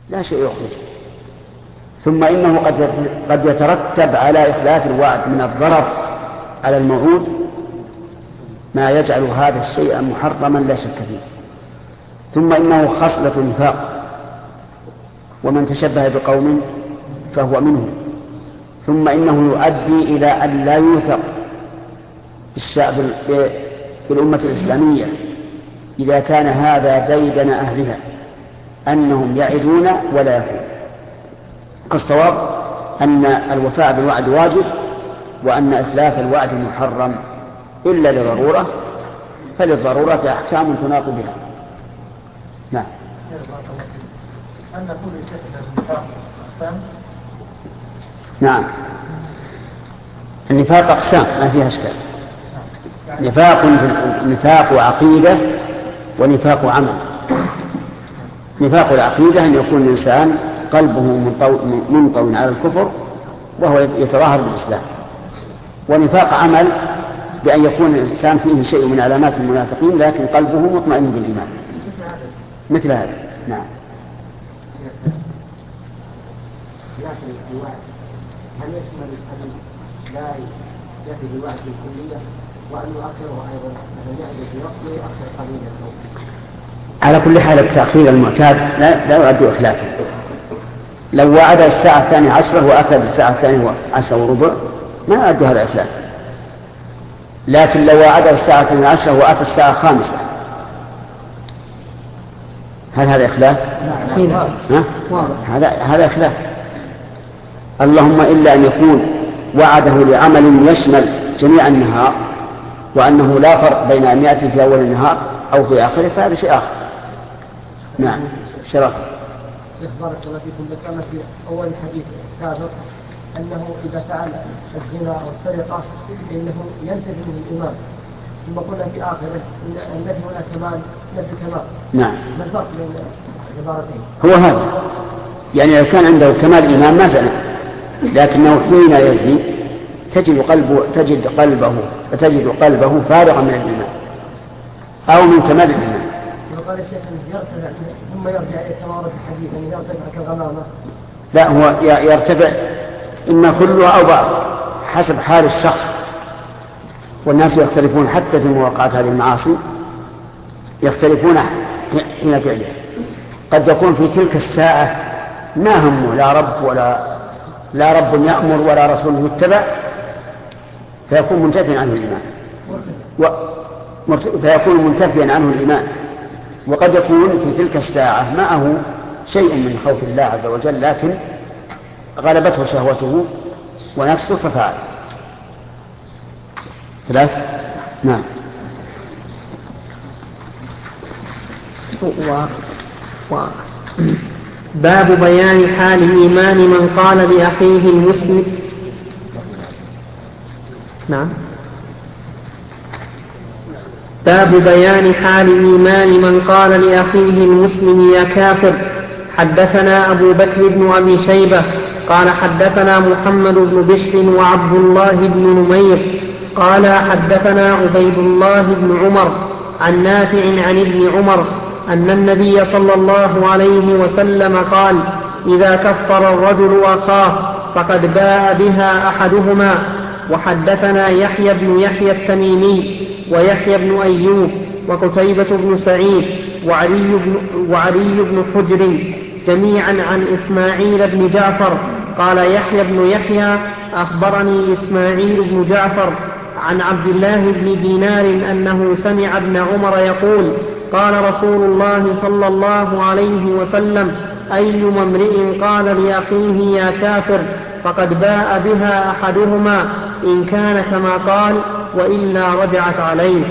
لا شيء يخرج. ثم إنه قد يترتب على إخلاف الوعد من الضرر على الموعود ما يجعل هذا الشيء محرما لا شك فيه. ثم إنه خصلة نفاق، ومن تشبه بقوم فهو منهم. ثم إنه يؤدي إلى أن لا يوثق بالأمة الإسلامية إذا كان هذا ديدن أهلها أنهم يعدون ولا يفون. الصواب أن الوفاء بالوعد واجب، وأن إخلاف الوعد محرم إلا لضرورة، فللضرورة أحكام تناط بها. نعم. نعم، النفاق أقسام ما فيها أشكال. نفاق عقيدة ونفاق عمل. نفاق العقيدة أن يكون الإنسان قلبه منطوي على الكفر وهو يتظاهر بالإسلام. ونفاق عمل بأن يكون الإنسان فيه شيء من علامات المنافقين لكن قلبه مطمئن بالإيمان، مثل هذا. نعم. هل يشمل أن لا يأتي بالوعد بالكلية وأن يؤخره أيضا، أن يأتي في وقت ويؤخر قليلا؟ على كل حال التأخير المعتاد لا يؤدي إخلافه. لو وعد الساعة 12 وأتى بالساعة 12 وربع ما يؤدي هذا إخلاف. لكن لو وعد الساعة 12 وأتى الساعة 5 هل هذا إخلاف؟ هذا إخلاف. اللهم إلا أن يكون وعده لعمل يشمل جميع النهار وأنه لا فرق بين أن يأتي في أول النهار أو في آخره، فهذا شيء آخر. نعم. شرط. شيخ بارك الله فيكم، ذكرنا في أول الحديث السابق أنه إذا فعل الزنا أو السرقة إنه ينتفي من الإيمان، ثم قلنا في آخره أن النفي هنا كمال نفي كمال. نعم. ما الفرق بين العبارتين؟ هو هذا، يعني لو كان عنده كمال إيمان ما زنى، لكنه حين يزني تجد قلبه فارغا من الإيمان أو من كمال الإيمان. وقال الشيخ يرتفع ثم يرجع إلى كما ورد الحديث أن يرتفع كالغمامة. لا، هو يرتفع إما كله أو بعض حسب حال الشخص، والناس يختلفون حتى في مواقعات هذه المعاصي، يختلفون حين فعله. قد يكون في تلك الساعة ما همه لا رب يأمر ولا رسول يتبع، فيكون منتفيا عنه الإيمان. وقد يكون في تلك الساعة معه شيء من خوف الله عز وجل، لكن غلبته شهوته ونفسه ففعل. 3. نعم. باب بيان حال إيمان من قال لأخيه المسلم. نعم. باب بيان حال إيمان من قال لأخيه المسلم يا كافر. حدثنا أبو بكر بن أبي شيبة قال حدثنا محمد بن بشر وعبد الله بن نمير قال حدثنا عبيد الله بن عمر عن نافع عن ابن عمر أن النبي صلى الله عليه وسلم قال: إذا كفر الرجل أخاه فقد باء بها أحدهما. وحدثنا يحيى بن يحيى التميمي ويحيى بن أيوب وقتيبة بن سعيد وعلي بن حجر جميعا عن إسماعيل بن جعفر قال يحيى بن يحيى أخبرني إسماعيل بن جعفر عن عبد الله بن دينار أنه سمع ابن عمر يقول: قال رسول الله صلى الله عليه وسلم: أيما امرئ قال لأخيه يا كافر فقد باء بها أحدهما إن كان كما قال وإلا رجعت عليه.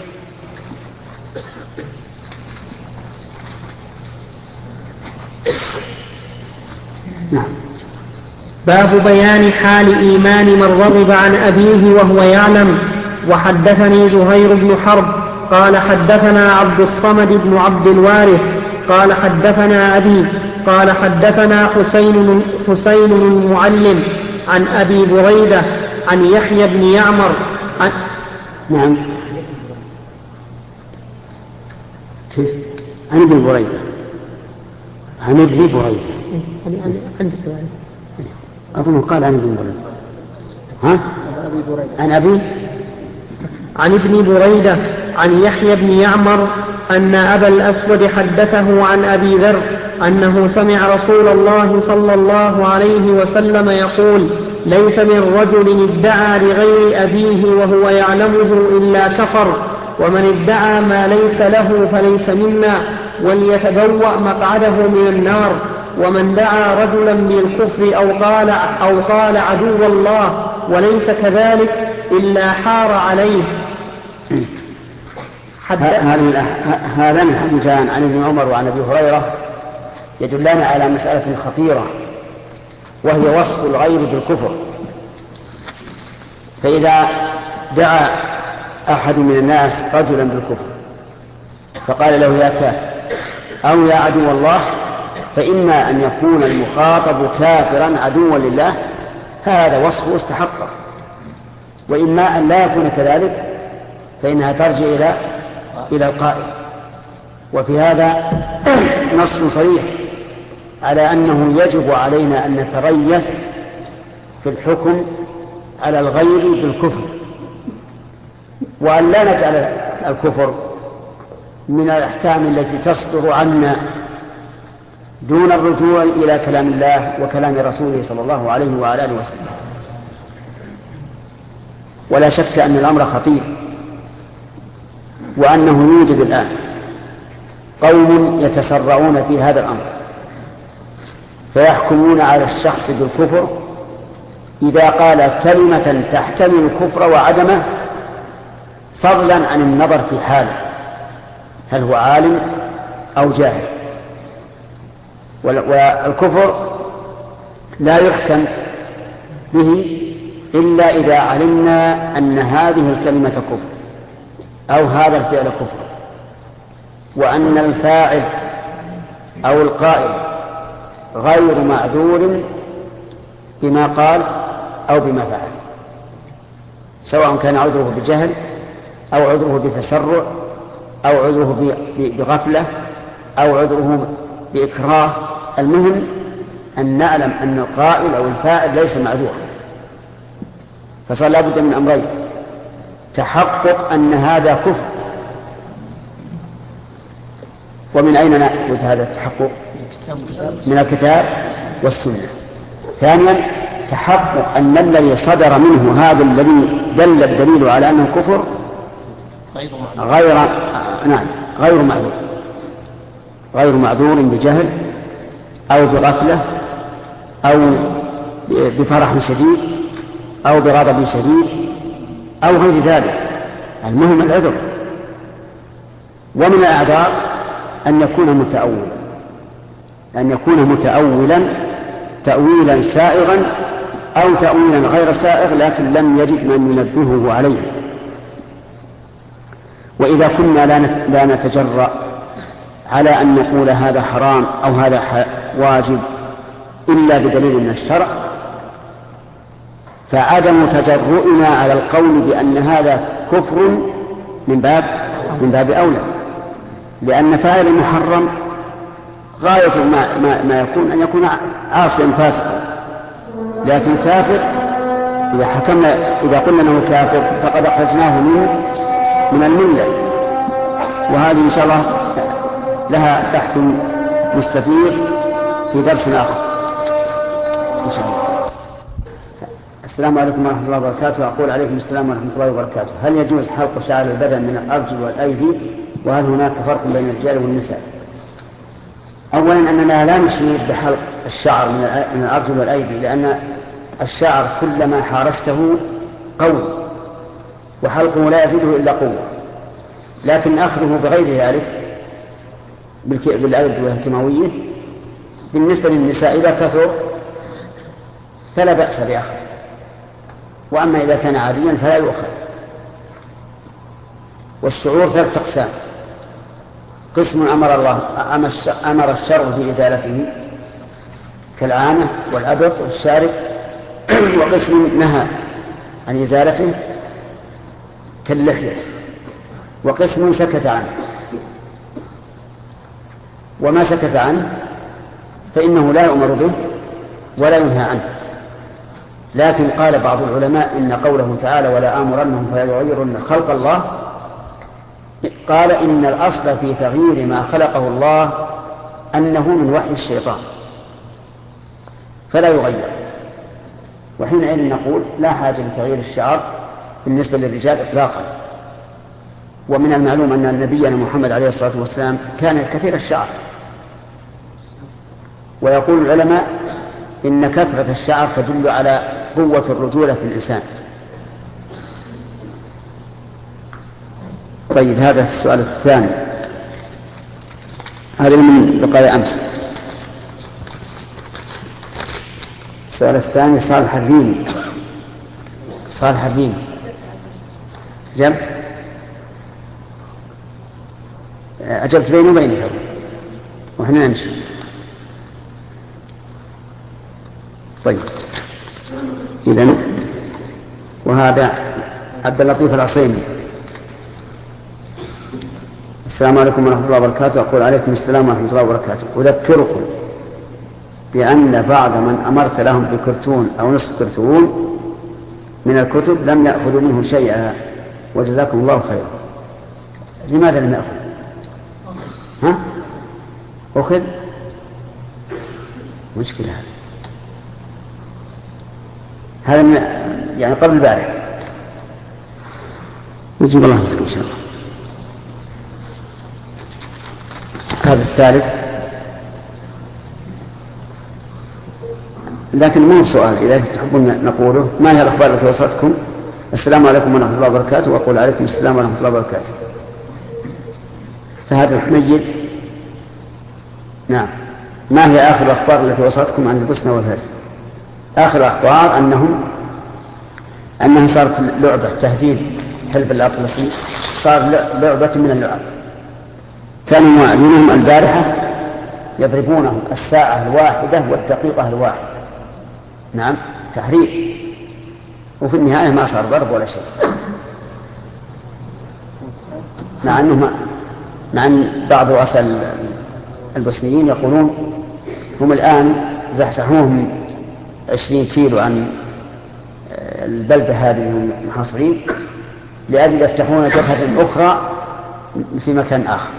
باب بيان حال إيمان من رغب عن أبيه وهو يعلم. وحدثني زهير بن حرب قال حدثنا عبد الصمد بن عبد الوارث قال حدثنا أبي قال حدثنا حسين المعلم عن أبي بريدة عن يحيى بن يعمر نعم. كيف؟ عن أبي بريدة عن ابن بريدة. عندك سؤال؟ أظن قال عن ابن بريدة. ها؟ عن ابن بريدة عن يحيى بن يعمر أن أبا الأسود حدثه عن أبي ذر أنه سمع رسول الله صلى الله عليه وسلم يقول: ليس من رجل ادعى لغير أبيه وهو يعلمه إلا كفر، ومن ادعى ما ليس له فليس منا، وليتبوأ مقعده من النار. ومن دعا رجلا بالكفر أو قال عدو الله وليس كذلك إلا حار عليه. هذان الحديثان عن ابن عمر وعن ابي هريره يدلان على مسألة خطيرة، وهي وصف الغير بالكفر. فإذا دعا أحد من الناس رجلا بالكفر فقال له يا كافر أو يا عدو الله، فإما أن يكون المخاطب كافرا عدوا لله، هذا وصفه استحقه، وإما أن لا يكون كذلك، فإنها ترجع إلى القائل. وفي هذا نص صريح على أنه يجب علينا أن نتريث في الحكم على الغير بالكفر، وأن لا نجعل الكفر من الأحكام التي تصدر عنا دون الرجوع إلى كلام الله وكلام رسوله صلى الله عليه وعلى آله وسلم. ولا شك أن الأمر خطير، وأنه يوجد الآن قوم يتسرعون في هذا الأمر، فيحكمون على الشخص بالكفر إذا قال كلمة تحتمل الكفر وعدمه، فضلا عن النظر في حاله هل هو عالم أو جاهل. والكفر لا يحكم به إلا إذا علمنا أن هذه الكلمة كفر أو هذا الفعل كفر، وأن الفاعل أو القائل غير معذور بما قال أو بما فعل، سواء كان عذره بجهل أو عذره بتسرع أو عذره بغفلة أو عذره بإكراه. المهم أن نعلم أن القائل أو الفاعل ليس معذورا. فصار لابد من أمرين: تحقق أن هذا كفر، ومن أين نأخذ هذا التحقق؟ من الكتاب والسنة. ثانيا تحقق أن الذي صدر منه هذا الذي دل الدليل على أنه كفر غير معذور بجهل أو بغفلة أو بفرح شديد أو بغضب شديد أو غير ذلك. المهم العذر. ومن الأعذار أن يكون متأولا تأويلا سائغا أو تأويلا غير سائغ لكن لم يجد من ينبهه عليه. وإذا كنا لا نتجرأ على أن نقول هذا حرام أو هذا واجب إلا بدليل من الشرع، فعدم تجرؤنا على القول بأن هذا كفر من باب أولى، لأن فاعل المحرم غاية ما يكون أن يكون عاصيا فاسقا، لكن كافر إذا قلنا أنه كافر فقد أخرجناه من الملة. وهذه إن شاء الله لها بحث مستفيض في درس آخر إن شاء الله. السلام عليكم ورحمة الله وبركاته. أقول عليكم السلام ورحمة الله وبركاته. هل يجوز حلق شعر البدن من الأرجل والأيدي؟ وهل هناك فرق بين الرجال والنساء؟ أولا أننا لا نشير بحلق الشعر من الأرجل والأيدي، لأن الشعر كلما حارسته قوي، وحلقه لا يزيده إلا قوة. لكن أخذه بغير ذلك بالأدوية الكيماوية بالنسبة للنساء إذا كثر فلا بأس بأخذ، وأما إذا كان عاديا فلا يؤخذ. والشعور 3 أقسام: قسم أمر الشرع في إزالته كالعانة والأبط والشارب، وقسم نهى عن إزالته كاللحية، وقسم سكت عنه. وما سكت عنه فإنه لا يؤمر به ولا ينهى عنه. لكن قال بعض العلماء إن قوله تعالى ولا آمرنهم فيغيرن خلق الله، قال إن الأصل في تغيير ما خلقه الله أنه من وحي الشيطان فلا يغير، وحينئذ نقول لا حاجة لتغيير الشعر بالنسبة للرجال إطلاقا. ومن المعلوم أن نبينا محمد عليه الصلاة والسلام كان كثير الشعر، ويقول العلماء إن كثرة الشعر تدل على قوة الرجولة في الإنسان. طيب، هذا السؤال الثاني، هذا من بقايا أمس. السؤال الثاني صالح الريمي. صالح الريمي جبت أجبت بيني وبينك وإحنا نمشي. طيب، إذن وهذا عبد اللطيف العصيمي. السلام عليكم ورحمة الله وبركاته. أقول عليكم السلام ورحمة الله وبركاته. أذكركم بأن بعض من أمرت لهم بكرتون أو نصف كرتون من الكتب لم يأخذوا منه شيئا، وجزاكم الله خيرا. لماذا لم يأخذ؟ أخذ؟ مشكلة هذا من يعني قبل البارح. نجيب الله إن شاء الله. هذا الثالث، لكن مو سؤال، إذا تحبون نقوله. ما هي الأخبار التي وصلتكم؟ السلام عليكم ورحمة الله وبركاته. وأقول عليكم السلام ورحمة الله وبركاته. فهذا حميد. نعم. ما هي آخر الأخبار التي وصلتكم عن البوسنة والهرسك؟ آخر الأخبار أنها صارت لعبة تهديد حلف الأطلسي، صار لعبة من اللعب. كانوا معلنهم البارحة يضربونهم الساعة 1 والدقيقة 1. نعم، تحريق. وفي النهاية ما صار ضرب ولا شيء، مع أن بعض رؤساء البوسنيين يقولون هم الآن زحزحوهم 20 كيلو عن البلدة هذه هم محاصرين لأجل يفتحون جبهة أخرى في مكان آخر.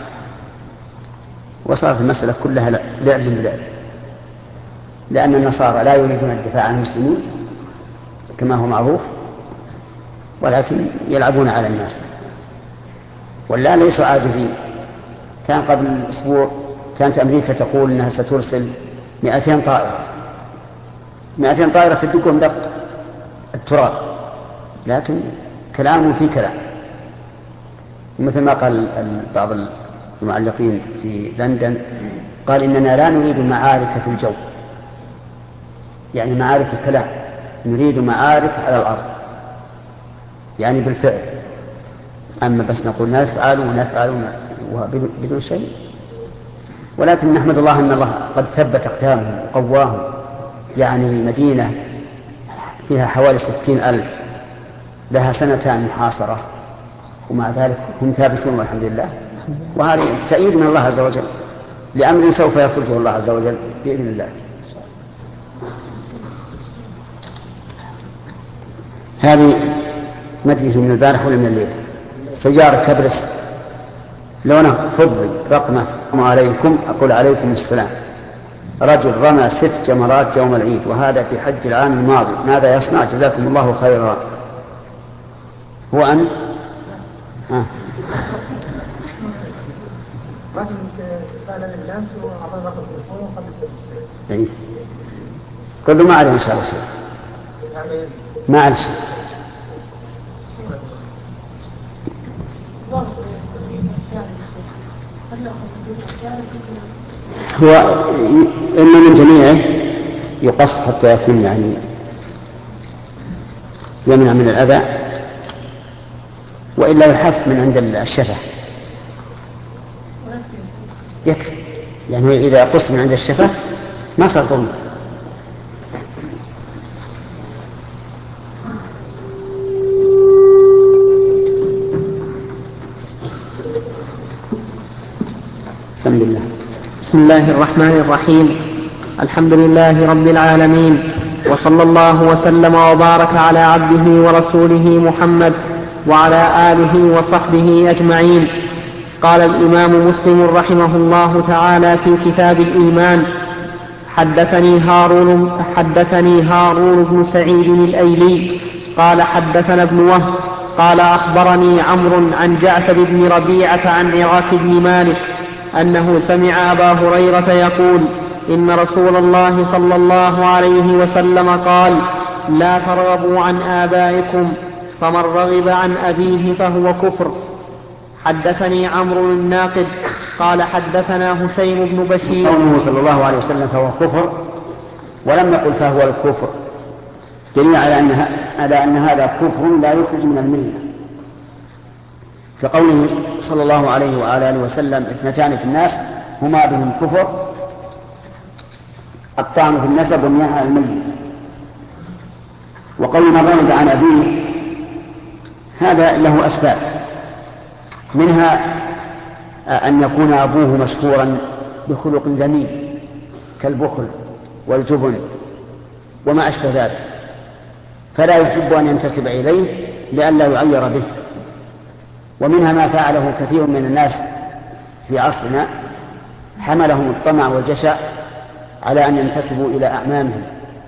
وصارت المسألة كلها لعب بلعب، لأن النصارى لا يريدون الدفاع عن المسلمين كما هو معروف، ولكن يلعبون على الناس. ولا ليسوا عاجزين. كان قبل أسبوع كانت أمريكا تقول أنها سترسل 200 طائرة 200 طائرة تدقهم دق التراب، لكن كلام في كلام. مثل ما قال بعض المعلقين في لندن، قال إننا لا نريد معارك في الجو، يعني معارك الكلام، نريد معارك على الأرض، يعني بالفعل. أما بس نقول نفعل بدون شيء. ولكن نحمد الله أن الله قد ثبت أقدامهم وقواهم. يعني مدينة فيها حوالي 60,000 لها 2 سنين محاصرة، ومع ذلك هم ثابتون والحمد لله. وهذا تأييد من الله عز وجل لأمر سوف يخرجه الله عز وجل بإذن الله. هذه مدرسة من البارح ولا من الليل. سيارة كبرس لونه فضي رقمه عليكم. أقول عليكم السلام. رجل رمى 6 جمرات يوم العيد، وهذا في حج العام الماضي، ماذا يصنع؟ جزاكم الله خيرا. هو أن قل له ما عليه إن شاء الله شيء، ما عليه شيء. هو إما من جميعه يقص حتى يكون يعني يمنع من الأذى، وإلا يحف من عند الشفة يكفي. يعني إذا قص من عند الشفة ما صار ظلم. بسم الله الرحمن الرحيم. الحمد لله رب العالمين، وصلى الله وسلم وبارك على عبده ورسوله محمد وعلى آله وصحبه أجمعين. قال الإمام مسلم رحمه الله تعالى في كتاب الإيمان: حدثني هارون بن سعيد الأيلي قال حدثنا ابن وهب قال أخبرني عمرو عن جعفر بن ربيعة عن عراك بن مالك أنه سمع أبا هريرة يقول: إن رسول الله صلى الله عليه وسلم قال: لا ترغبوا عن آبائكم، فمن رغب عن أبيه فهو كفر. حدثني عمرو الناقد قال حدثنا هشيم بن بشير. قوله صلى الله عليه وسلم فهو كفر، ولم يقل فهو الكفر، دليل على أن هذا كفر لا يخرج من الملة. كقوله صلى الله عليه وعلى آله وسلم: اثنتان في الناس هما بهم كفر، الطعن في النسب والنهي عن الملة. وقول من رغب عن أبيه هذا له أسباب، منها أن يكون أبوه مشهورا بخلق ذميم كالبخل والجبن وما أشبه ذلك، فلا يحب أن ينتسب إليه لئلا يعير به. ومنها ما فعله كثير من الناس في عصرنا، حملهم الطمع والجشع على أن ينتسبوا إلى أعمامهم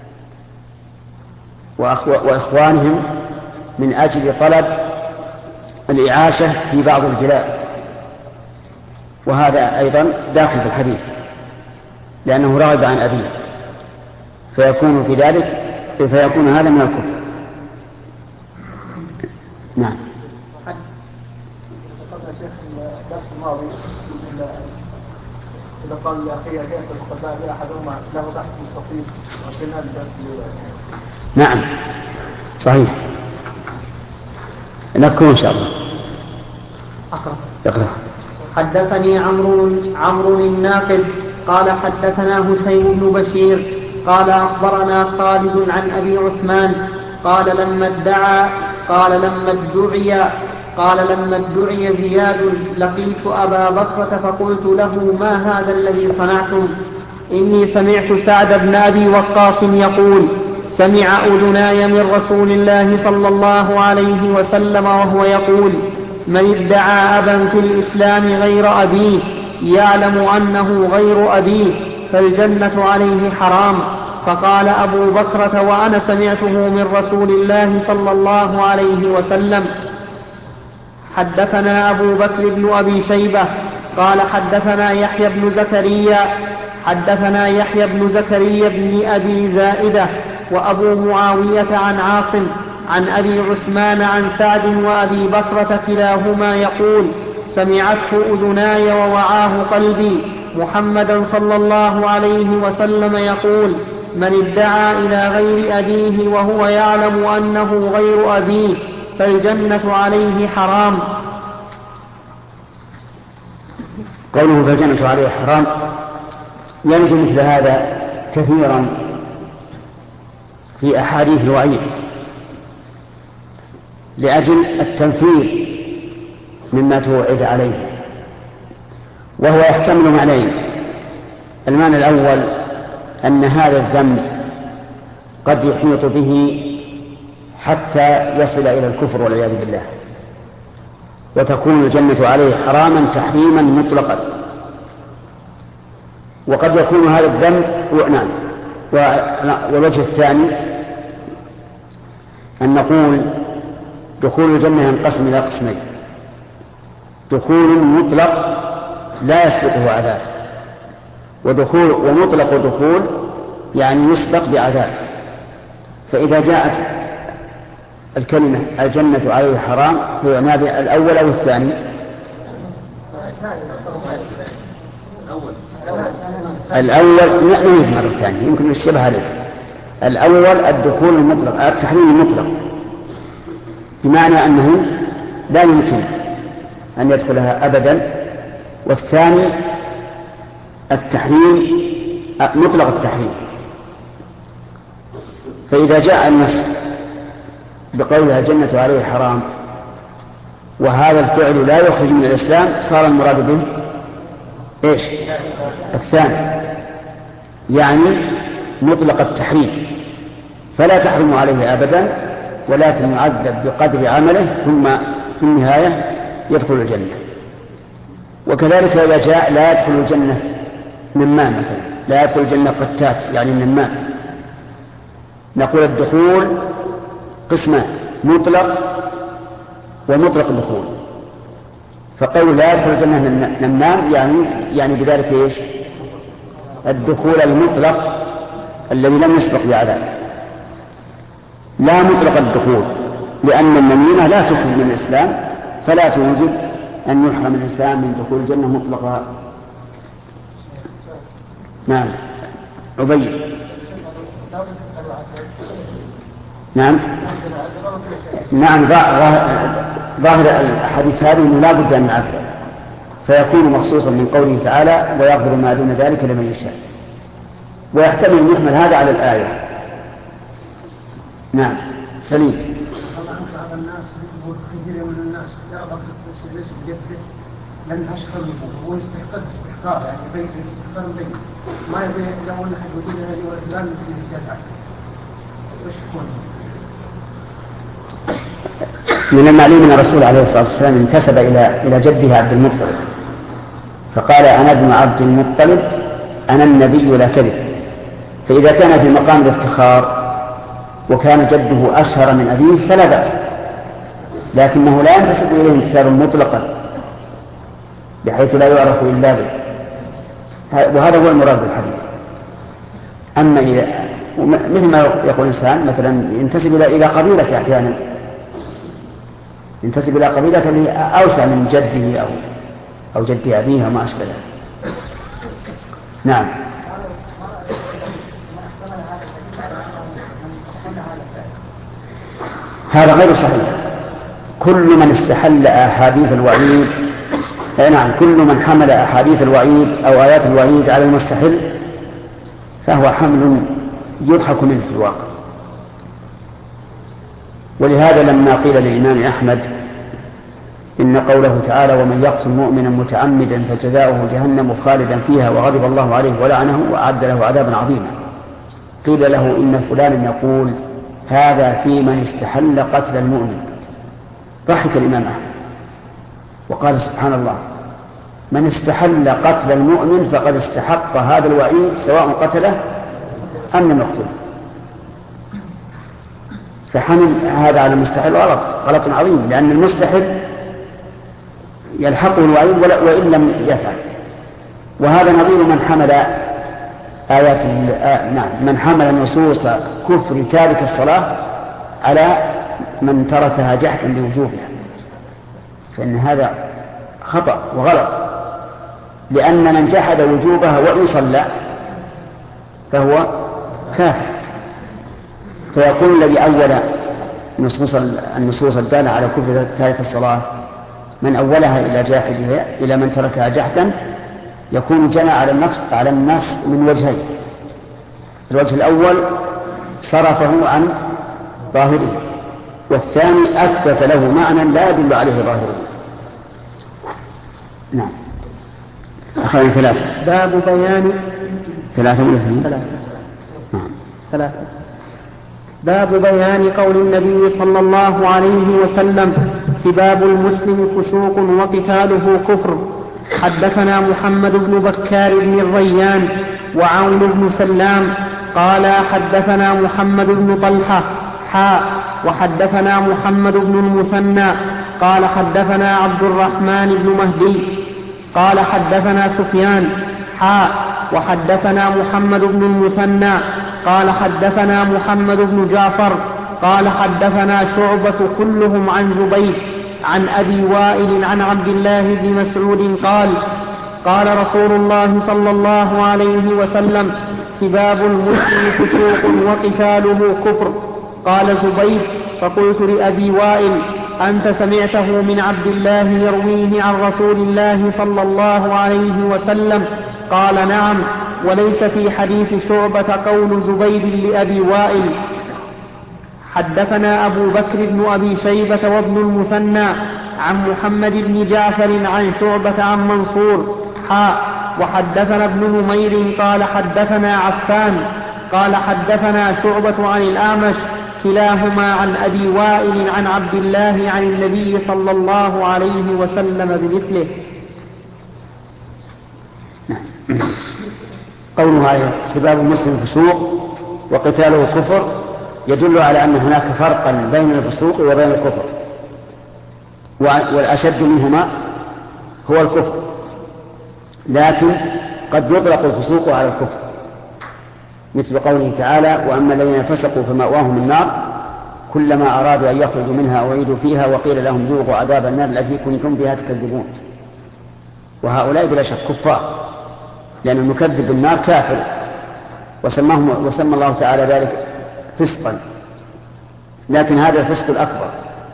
وإخوانهم من أجل طلب الإعاشة في بعض البلاد، وهذا أيضا داخل في الحديث لأنه رغب عن أبيه، فيكون هذا من الكفر. نعم. ذكرنا شيخ الدرس الماضي إذا قال لأخي كيف القبائل أحدهما له بحث مستفيض وكنا الدرس. نعم صحيح، نذكره إن شاء الله. اقرأ. حدثني عمرو الناقد قال حدثنا هشيم بن بشير قال أخبرنا خالد عن أبي عثمان قال لما ادعي زياد: لقيت أبا بكرة فقلت له: ما هذا الذي صنعتم؟ إني سمعت سعد بن أبي وقاص يقول: سمع أذناي من رسول الله صلى الله عليه وسلم وهو يقول: من ادعى أبا في الإسلام غير أبيه يعلم أنه غير أبيه فالجنة عليه حرام. فقال أبو بكرة وأنا سمعته من رسول الله صلى الله عليه وسلم. حدثنا أبو بكر بن أبي شيبة قال حدثنا يحيى بن زكريا بن أبي زائدة وأبو معاوية عن عاصم عن أبي عثمان عن سعد وأبي بكرة كلاهما يقول: سمعته أذناي ووعاه قلبي محمدا صلى الله عليه وسلم يقول: من ادعى إلى غير أبيه وهو يعلم أنه غير أبيه فالجنة عليه حرام. قوله فالجنة عليه حرام يرد مثل هذا كثيرا في أحاديث الوعيد لأجل التنفير مما توعد عليه، وهو يحتمل معنيين: المعنى الأول أن هذا الذنب قد يحيط به حتى يصل إلى الكفر والعياذ بالله، وتكون الجنة عليه حراما تحريما مطلقا. وقد يكون هذا الذنب نعم. والوجه الثاني أن نقول دخول الجنة ينقسم إلى قسمين: دخول مطلق لا يسبقه عذاب، ومطلق دخول يعني يسبق بعذاب. فإذا جاءت الكلمة الجنة عليه حرام فيعنى الأول أو الثاني؟ الأول نعيد مرة ثانية يمكن الشبه عليه. الأول الدخول المطلق، التحريم المطلق، بمعنى أنه لا يمكن أن يدخلها أبدا. والثاني التحريم مطلق التحريم. فإذا جاء النص بقولها الجنة عليه حرام وهذا الفعل لا يخرج من الإسلام صار المراد به إيش؟ الثاني. يعني مطلق التحريم، فلا تحرم عليه أبدا، ولكن يعذب بقدر عمله ثم في النهاية يدخل الجنة. وكذلك إذا جاء لا يدخل الجنة نمام مثلا، لا يدخل الجنة قتات يعني النمام، نقول الدخول قسمان: مطلق ومطلق الدخول. فقول لا يدخل الجنة نمام يعني بذلك ايش؟ الدخول المطلق الذي لم يسبق بعذاب، لا مطلق الدخول، لأن النميمة لا تخرج من الإسلام، فلا توجب أن يحرم الإنسان من دخول الجنة مطلقا. نعم عبيد. نعم ظاهر الحديث هذه أنه لا بد أن يعذب، فيكون مخصوصا من قوله تعالى: ويغفر ما دون ذلك لمن يشاء، ويحتمل أن يحمل هذا على الآية. نعم سليم. الناس كثير من الناس يرغب في ليس بيده لن أشكر هو استحقاق يعني بيت استحقاق بيت ما يبي لو أن حد وجود هذه والإسلام في الجزاء وش يكون؟ من المعلوم أن الرسول عليه الصلاة والسلام انتسب إلى جده عبد المطلب، فقال: أنا ابن عبد المطلب، أنا النبي لا كذب. فإذا كان في مقام الافتخار وكان جده أشهر من أبيه فلا بأس، لكنه لا ينتسب إليه انتسابا مطلقا بحيث لا يعرف إلا به، وهذا هو المراد بالحديث. أما إذا مثل ما يقول الإنسان مثلا ينتسب إلى قبيلة، أحيانا ينتسب إلى قبيلة أوسع من جده أو جد أبيه وما أشبه ذلك. نعم. هذا غير صحيح. كل من استحل أحاديث الوعيد، نعم، كل من حمل أحاديث الوعيد أو آيات الوعيد على المستحل فهو حمل يضحك منه في الواقع. ولهذا لما قيل للإمام أحمد إن قوله تعالى: ومن يقتل مؤمنا متعمدا فجزاؤه جهنم خالدا فيها وغضب الله عليه ولعنه وأعد له عذابا عظيما، قيل له إن فلانا يقول هذا في من استحل قتل المؤمن. ضحك الإمام أحمد وقال: سبحان الله، من استحل قتل المؤمن فقد استحق هذا الوعيد سواء قتله أم لم يقتله. فحمل هذا على المستحل غلط عظيم، لأن المستحل يلحقه الوعيد وإن لم يفعل. وهذا نظير من حمل آيات من حمل نصوص كفر تارك الصلاة على من تركها جحدا لوجوبها، فإن هذا خطأ وغلط، لأن من جحد وجوبها وإن صلى فهو كافر. فيقول الذي أول النصوص الدالة على كفر تارك الصلاة من أولها إلى جاحدها إلى من تركها جحدا يكون جنى على الناس من وجهين: الوجه الأول صرفه عن ظاهره، والثاني أثبت له معنى لا يدل عليه ظاهره. نعم. أخذنا ثلاثة. باب بيان ثلاثة. باب بيان قول النبي صلى الله عليه وسلم: سباب المسلم فسوق وقتاله كفر. حدثنا محمد بن بكار بن الريان وعون بن سلام قال حدثنا محمد بن طلحة وحدثنا محمد بن المثنى قال حدثنا عبد الرحمن بن مهدي قال حدثنا سفيان وحدثنا محمد بن المثنى قال حدثنا محمد بن جعفر قال حدثنا شعبة كلهم عن زبيد عن أبي وائل عن عبد الله بن مسعود قال رسول الله صلى الله عليه وسلم: سباب المسلم فسوق وقتاله كفر. قال زبيد: فقلت لأبي وائل: أنت سمعته من عبد الله يرويه عن رسول الله صلى الله عليه وسلم؟ قال: نعم، وليس في حديث شعبة قول زبيد لأبي وائل. حدثنا أبو بكر بن أبي شيبة وابن المثنى عن محمد بن جعفر عن شعبة عن منصور وحدثنا ابن نمير قال حدثنا عفان قال حدثنا شعبة عن الأعمش كلاهما عن أبي وائل عن عبد الله عن النبي صلى الله عليه وسلم بمثله. قولها سباب المسلم فسوق وقتاله كفر يدل على أن هناك فرقا بين الفسوق وبين الكفر، والأشد منهما هو الكفر، لكن قد يطلق الفسوق على الكفر، مثل قوله تعالى: وأما الذين فسقوا فمأواهم النار كلما أرادوا أن يخرجوا منها أعيدوا فيها وقيل لهم ذوقوا عذاب النار التي كنتم بها تكذبون. وهؤلاء بلا شك كفار، لأن المكذب بالنار كافر، وسمى الله تعالى ذلك فسقا، لكن هذا الفسق الأكبر.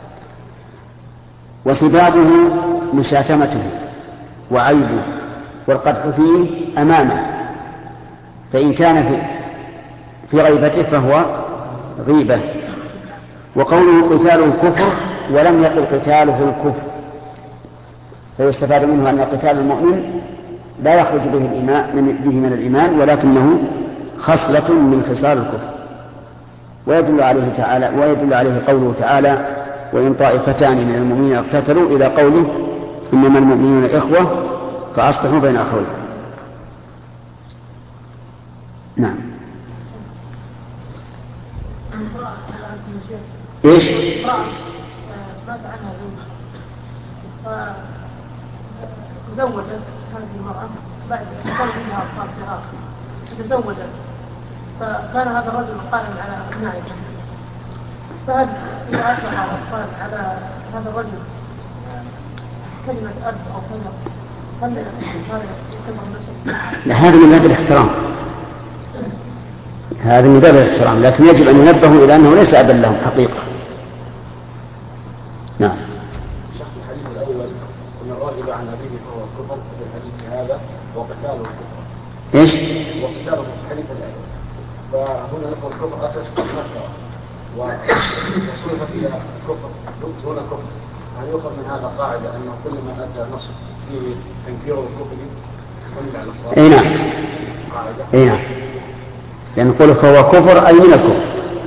وسبابه مشاتمته وعيبه والقدح فيه أمامه، فإن كان في غيبته فهو غيبة. وقوله قتاله الكفر ولم يقل قتاله الكفر، فيستفاد منه أن قتال المؤمن لا يخرج به من الإيمان، ولكنه خصلة من خصال الكفر. ويدل عليه قوله تعالى: وإن طائفتان من المؤمنين اقتتلوا، إلى قوله: إنما المؤمنون إخوة فأصلحوا بين أخويكم. نعم. إيش؟ مات عنها زوجها فتزوجت هذه المرأة بعد كان فيها أطفال صغار، تزوجت، فكان هذا الرجل قائم على أبنائه، فهل إذا أطلق الأطفال على هذا الرجل كلمة أب أو كلمة هل هذا يعتبر نسب؟ هذا من باب الاحترام، هذا من باب الاحترام، لكن يجب أن ينبهوا إلى أنه ليس أبا لهم حقيقة. نعم. شرح الحديث الأول أن الراغب عن أبيه فهو الكفر، في الحديث هذا وقتاله الكفر. إيش؟ وقتاله في الحديث الأول، فهنا نقول الكفر أساس النكرة وصرف إلى كفر دون كفر. هل يؤخذ من هذا قاعدة أنه كل ما أتى نص فيه تنكير الكفر يحمل على الصواب؟ أي نعم. قاعدة. أي نعم. لأن نقول فهو كفر أي من الكفر.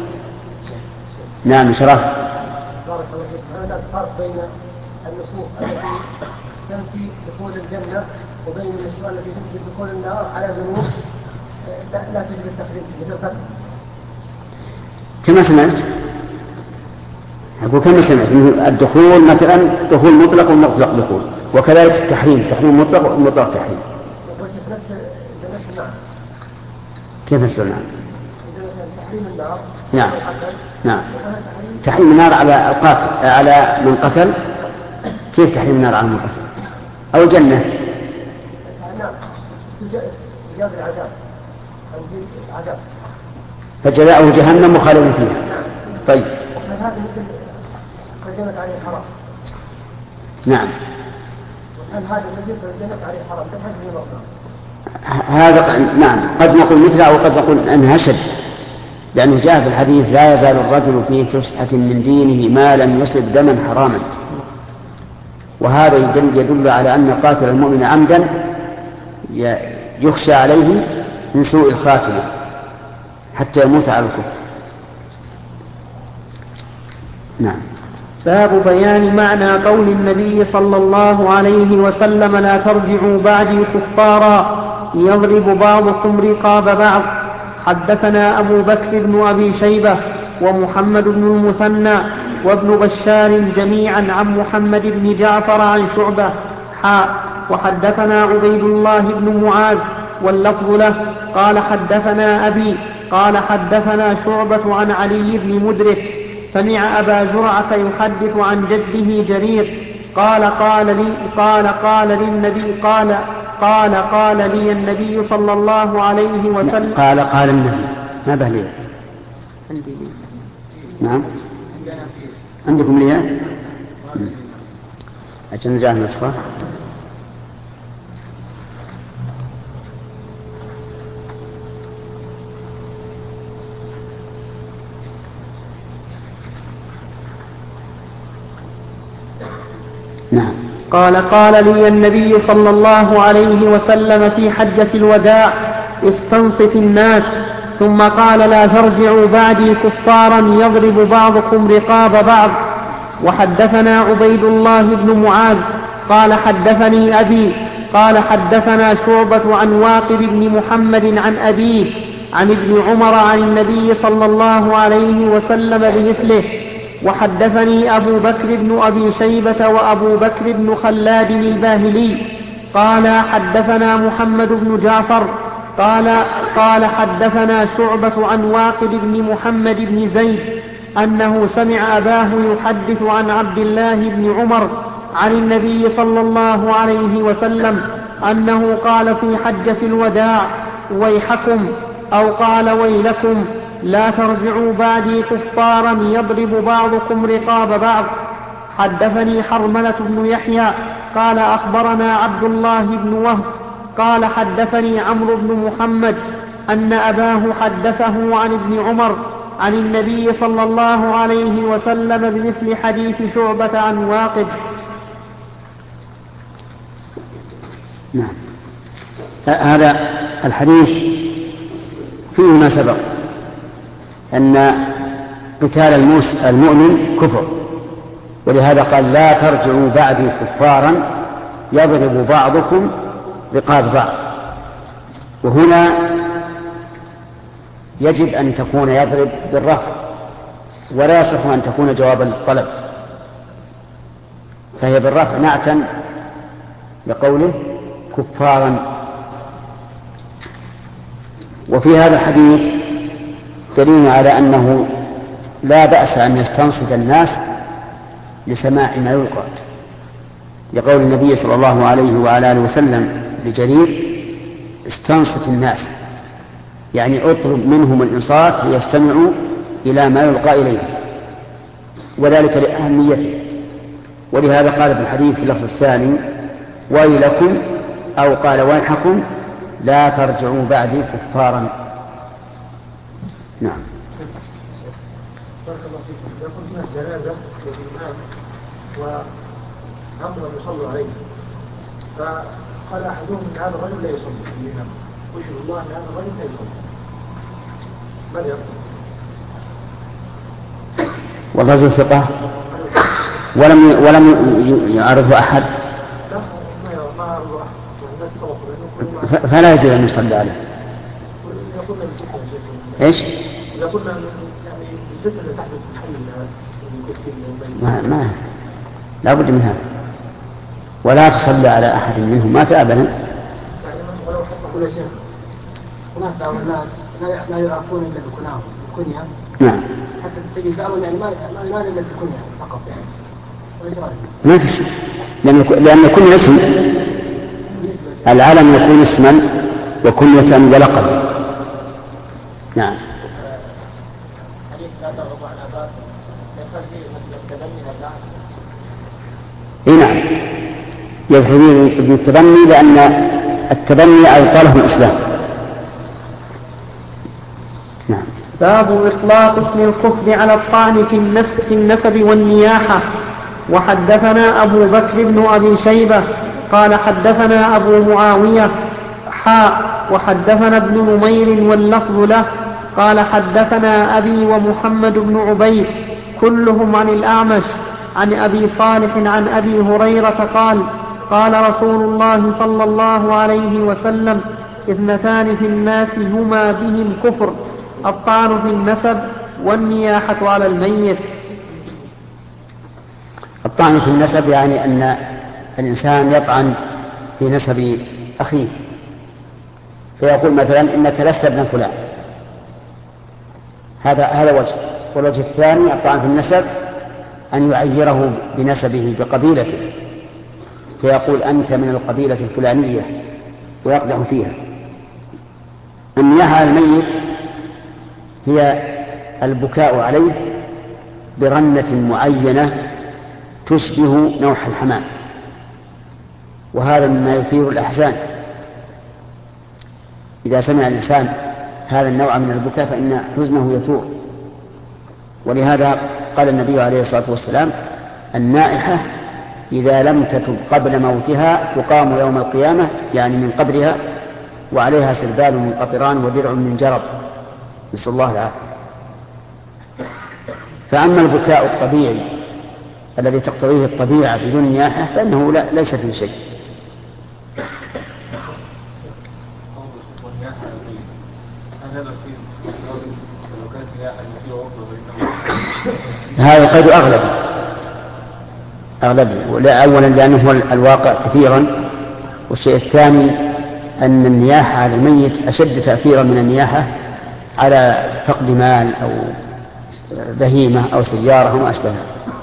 نعم. شرف. بارك الله فيك. هذا الفرق بين النصوص التي تنفي دخول الجنة وبين النصوص التي تنفي دخول النار على ذنوب لا تجب التخريج مثل القتل. كما سمعت، أقول كما سمعت الدخول مثلا دخول مطلق ومطلق دخول، وكذلك التحريم تحريم مطلق ومطلق تحريم. نفس المعنى. كيف نفس المعنى؟ تحريم النار. نعم. نعم. تحريم النار على القاتل، على من قتل. كيف تحريم النار على من قتل؟ أو الجنة. نعم. استجاب العذاب. عذاب. فجزاؤه جهنم مخالد فيها. طيب. هذا مثل فجنت عليه حرام. نعم. هل هذا مثل فجنت عليه حرام؟ هذا نعم، قد نقول مثله وقد نقول أنها أشد، لأنه جاء في الحديث: لا يزال الرجل في فسحة من دينه ما لم يصب دما حراما. وهذا يدل على أن قاتل المؤمن عمدا يخشى عليه من سوء الخاتمة حتى يموت على الكفر. نعم. باب بيان معنى قول النبي صلى الله عليه وسلم: لا ترجعوا بعدي كفارا يضرب بعضكم رقاب بعض. حدثنا أبو بكر بن أبي شيبة ومحمد بن المثنى وابن بشار جميعا عن محمد بن جعفر عن شعبة وحدثنا عبيد الله بن معاذ واللفظ له قال حدثنا أبي قال حدثنا شعبة عن علي بن مدرك سمع أبا زرعة يحدث عن جده جرير قال لي النبي صلى الله عليه وسلم. قال النبي ما بهلي عندي. نعم. عندكم ليه؟ عشان نجاه نصفه. نعم. قال لي النبي صلى الله عليه وسلم في حجة الوداع: استنصت الناس. ثم قال: لا ترجعوا بعدي كفارا يضرب بعضكم رقاب بعض. وحدثنا عبيد الله بن معاذ قال حدثني أبي قال حدثنا شعبة عن واقد بن محمد عن أبيه عن ابن عمر عن النبي صلى الله عليه وسلم بمثله. وحدثني أبو بكر بن أبي شيبة وأبو بكر بن خلاد الباهلي قال حدثنا محمد بن جعفر قال حدثنا شعبة عن واقد بن محمد بن زيد أنه سمع أباه يحدث عن عبد الله بن عمر عن النبي صلى الله عليه وسلم أنه قال في حجة الوداع: ويحكم، أو قال: ويلكم، لا ترجعوا بعدي كفارا يضرب بعضكم رقاب بعض. حدثني حرملة بن يحيى قال أخبرنا عبد الله بن وهب قال حدثني عمرو بن محمد أن أباه حدثه عن ابن عمر عن النبي صلى الله عليه وسلم بمثل حديث شعبة عن واقد. نعم. هذا الحديث فيه ما سبق أن قتال المؤمن كفر، ولهذا قال: لا ترجعوا بعدي كفارا يضرب بعضكم رقاب بعض. وهنا يجب أن تكون يضرب بالرفع، ولا يصح أن تكون جوابا للطلب، فهي بالرفع نعتا لقوله كفارا. وفي هذا الحديث دليل على أنه لا بأس أن يستنصت الناس لسماع ما يلقى، لقول النبي صلى الله عليه وعلى آله وسلم لجرير: استنصت الناس، يعني اطلب منهم الإنصات ليستمعوا إلى ما يلقى إليه، وذلك لأهميته. ولهذا قال في الحديث في اللفظ الثاني: ويلكم، أو قال: ويحكم، لا ترجعوا بعدي كفارا. نعم. بارك الله فيكم. إذا كنت من الجنازة للإمام وأمر يصلوا عليه، فقال أحدهم أن هذا الرجل لا يصلي الإمام، ويشهد الله أن هذا الرجل لا يصلي، ماذا يصلي؟ والرجل ثقة ولم يعرضه أحد، لا ما يعرضه أحد، والناس سبقوا فلا يجوز أن يصلي عليه. إيش؟ إذا كنا يعني الفتنة اللي تحدث في الحل ما لا بد من هذا، ولا تصلي على أحد منهم مات أبدا. يعني ولو حتى كل شيء هناك بعض الناس لا يعرفون إلا بكناهم الكنية. نعم. حتى تجد بعضهم يعني ما إلا بالكنية فقط يعني. ما في شيء، لأن كل اسم العالم يكون اسما وكنية ولقب. نعم. حديث لا تغضب على باب يدخل فيه مثل التبني والبعث. اي نعم، يدخل فيه ابن التبني لأن التبني أبطله الإسلام. نعم. باب إطلاق اسم الكفر على الطعن في النسب والنياحة. وحدثنا أبو بكر بن أبي شيبة قال حدثنا أبو معاوية وحدثنا ابن نمير واللفظ له قال حدثنا أبي ومحمد بن عبيد كلهم عن الأعمش عن أبي صالح عن أبي هريرة قال رسول الله صلى الله عليه وسلم: اثنتان في الناس هما بهم كفر: الطعن في النسب والنياحة على الميت. الطعن في النسب يعني أن الإنسان يطعن في نسب أخيه، فيقول مثلا: إنك لست ابن فلان، هذا وجه. والوجه الثاني الطعن في النسب أن يعيره بنسبه بقبيلته، فيقول: أنت من القبيلة الفلانية، ويقدح فيها. النياحة على الميت هي البكاء عليه برنة معينة تشبه نوح الحمام، وهذا مما يثير الأحزان. إذا سمع الإنسان هذا النوع من البكاء فإن حزنه يثور. ولهذا قال النبي عليه الصلاة والسلام: النائحة إذا لم تتب قبل موتها تقام يوم القيامة، يعني من قبرها، وعليها سربال من قطران ودرع من جرب، نسأل الله العافية. فأما البكاء الطبيعي الذي تقتضيه الطبيعة بدون نياحة فإنه ليس فيه شيء. هذا قيد أغلبي. أولا لأنه هو الواقع كثيرا، والشيء الثاني أن النياحة على الميت أشد تأثيرا من النياحة على فقد مال أو بهيمة أو سيارة وما أشبهها.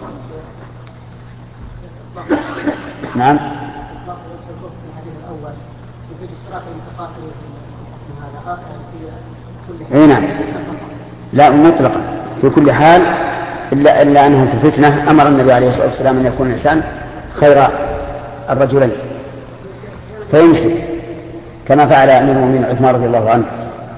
نعم. اي نعم، لا مطلقا في كل حال، إلا أنه في الفتنة أمر النبي عليه الصلاة والسلام أن يكون الإنسان خير الرجلين فيمسك، كما فعل أمير المؤمنين عثمان رضي الله عنه.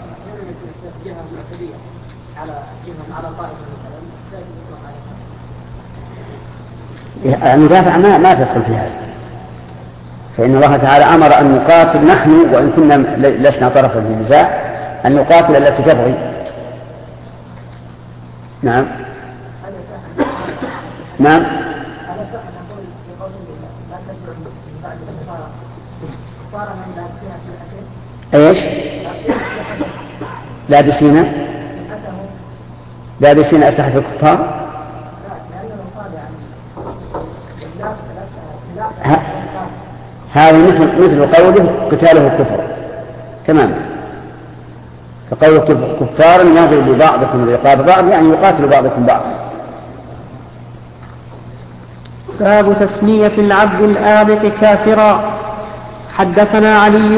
المدافع ما تدخل في هذا، فإن الله تعالى أمر أن نقاتل نحن وإن كنا لسنا طرفا في النزاع، أن نقاتل التي تبغي. نعم نعم. ايش؟ لابسين أسلحة الكفار. هذا مثل قوله قتاله الكفر تماما، فقول كفار يضرب بعضكم رقاب بعض، يعني يقاتل بعضكم بعضا. باب تسمية العبد الآبق كافرا. حدثنا